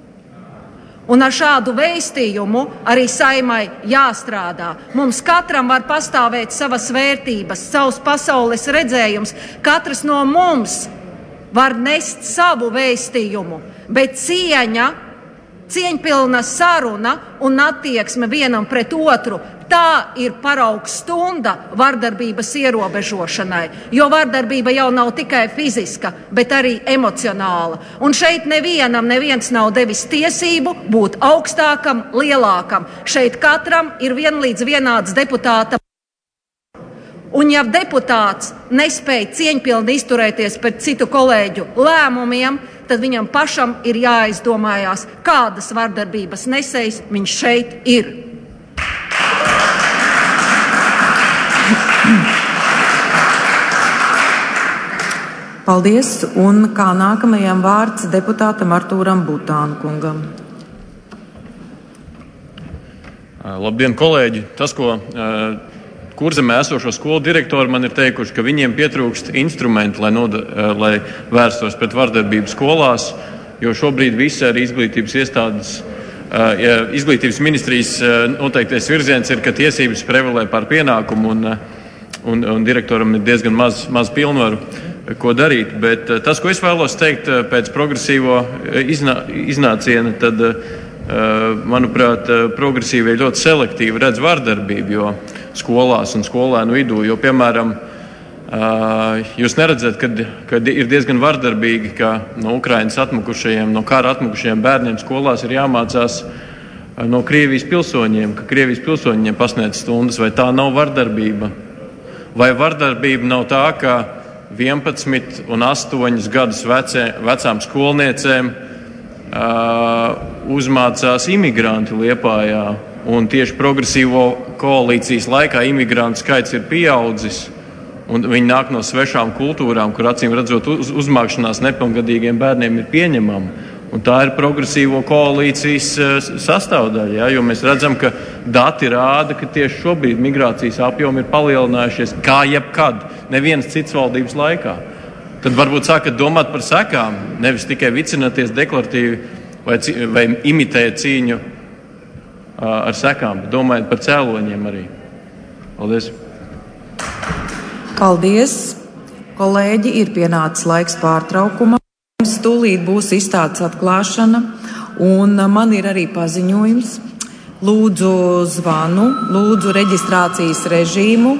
Un ar šādu vēstījumu arī Saeimai jāstrādā. Mums katram var pastāvēt savas vērtības, savs pasaules redzējums. Katrs no mums var nest savu vēstījumu, bet cieņpilna saruna un attieksme vienam pret otru, tā ir paraugs stunda vardarbības ierobežošanai, jo vardarbība jau nav tikai fiziska, bet arī emocionāla. Un šeit neviens nav devis tiesību būt augstākam, lielākam. Šeit katram ir vienlīdz vienāds deputāta. Un ja deputāts nespēj cieņpilni izturēties pret citu kolēģu lēmumiem, tad viņam pašam ir jāizdomājās, kādas vardarbības nesējs viņš šeit ir. Paldies, un kā nākamajam vārds deputātam Artūram Butānu kungam. Labdien, kolēģi! Tas, ko Kurzemē esošo skolu direktori man ir teikuši, ka viņiem pietrūkst instrumenti, lai vērstos pret vardarbību skolās, jo šobrīd visi arī izglītības iestādes, izglītības ministrijas noteiktais virziens ir, ka tiesības prevalē pār pienākumu un direktoram ir diezgan maz pilnvaru, ko darīt. Bet tas, ko es vēlos teikt pēc progresīvo iznāciena, tad manuprāt, progresīvie ļoti selektīvi redz vardarbību skolās un skolēnu vidū. Jo, piemēram, jūs neredzat, kad ir diezgan vardarbīgi, ka no Ukrainas atmukušajiem, no kara atmukušajiem bērniem skolās ir jāmācās no Krievijas pilsoņiem, ka Krievijas pilsoņiem pasniedz stundas, vai tā nav vardarbība? Vai vardarbība nav tā, ka 11 un 8 gadus vecām skolniecēm uzmācās imigranti Liepājā, un tieši progresīvo koalīcijas laikā imigrantu skaits ir pieaudzis, un viņi nāk no svešām kultūrām, kur acīm redzot uzmākšanās nepilngadīgiem bērniem ir pieņemama. Un tā ir progresīvo koalīcijas sastāvdaļa, ja, jo mēs redzam, ka dati rāda, ka tieši šobrīd migrācijas apjomi ir palielinājušies kā jebkad, nevienas citas valdības laikā. Tad varbūt sākat domāt par sekām, nevis tikai vicināties deklaratīvi vai imitēt cīņu ar sekām, bet domājot par cēloņiem arī. Paldies! Paldies! Kolēģi, ir pienācis laiks pārtraukuma. Tūlīt būs izstādes atklāšana, un man ir arī paziņojums. Lūdzu zvanu, lūdzu reģistrācijas režīmu.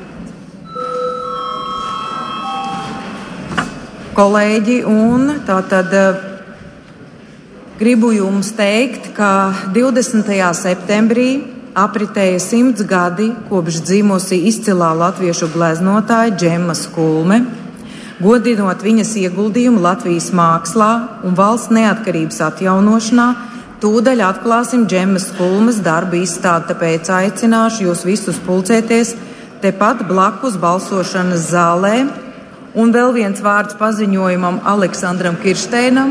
Kolēģi, un tātad gribu jums teikt, ka 20. septembrī apritēja 100 gadi kopš dzimusi izcilā latviešu gleznotāja Džemma Skulme, godinot viņas ieguldījumu Latvijas mākslā un valsts neatkarības atjaunošanā. Tūdaļ atklāsim Džemmas Skulmes darbu izstādi, tāpēc aicināšu jūs visus pulcēties tepat blakus balsošanas zālē. Un vēl viens vārds paziņojumam Aleksandram Kiršteinam.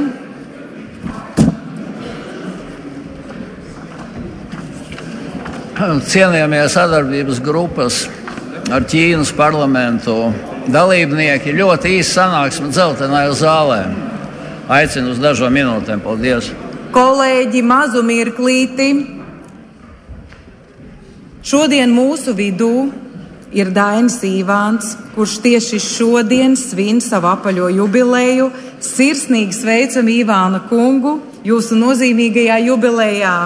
Cienījamie sadarbības grupas ar Ķīnas parlamentu dalībnieki, ļoti īsa sanāksme dzeltenajā zālē. Aicinu uz dažām minūtēm. Paldies! Kolēģi, mazu mirklīti. Šodien mūsu vidū ir Dainis Īvāns, kurš tieši šodien svin savu apaļo jubileju. Sirsnīgi sveicam Īvāna kungu jūsu nozīmīgajā jubilejā.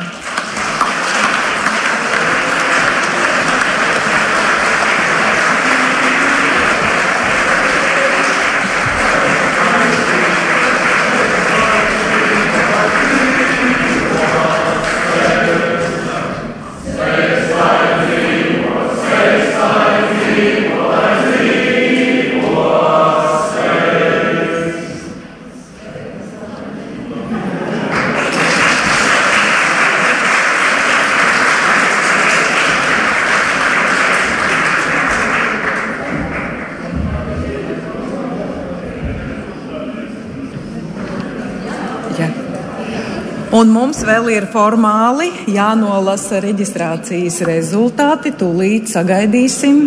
Un mums vēl ir formāli jānolasa reģistrācijas rezultāti. Tūlīt sagaidīsim.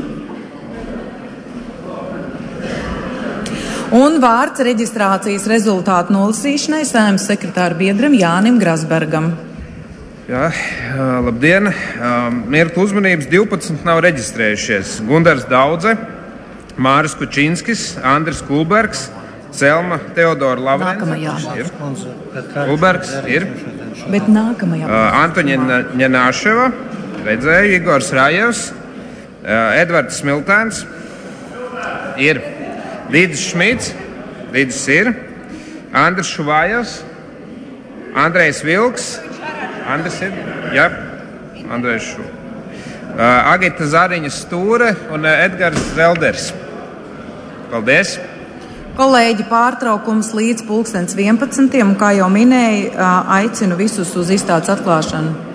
Un vārds reģistrācijas rezultātu nolasīšanai Saeimas sekretāra biedram Jānim Grasbergam. Jā, labdien! Mirkli uzmanības 12 nav reģistrējušies. Gundars Daudze, Māris Kučinskis, Andris Kulbergs, Selma Teodora Lavrens. Kulbergs ir. Bet nākamajā. Antoņina Ņenāševa, redzēju, Igors Rājevs, Edvards Smiltēns ir. Līdis Šmits, Līdis ir. Andris Šuvājevs, Andrejs Vilks, Andris ir. Jā, Andrejs Šuvājevs. Agita Zariņa Stūre un Edgars Zelders. Paldies! Kolēģi, pārtraukums līdz 11. Un, kā jau minēju, aicinu visus uz izstādes atklāšanu.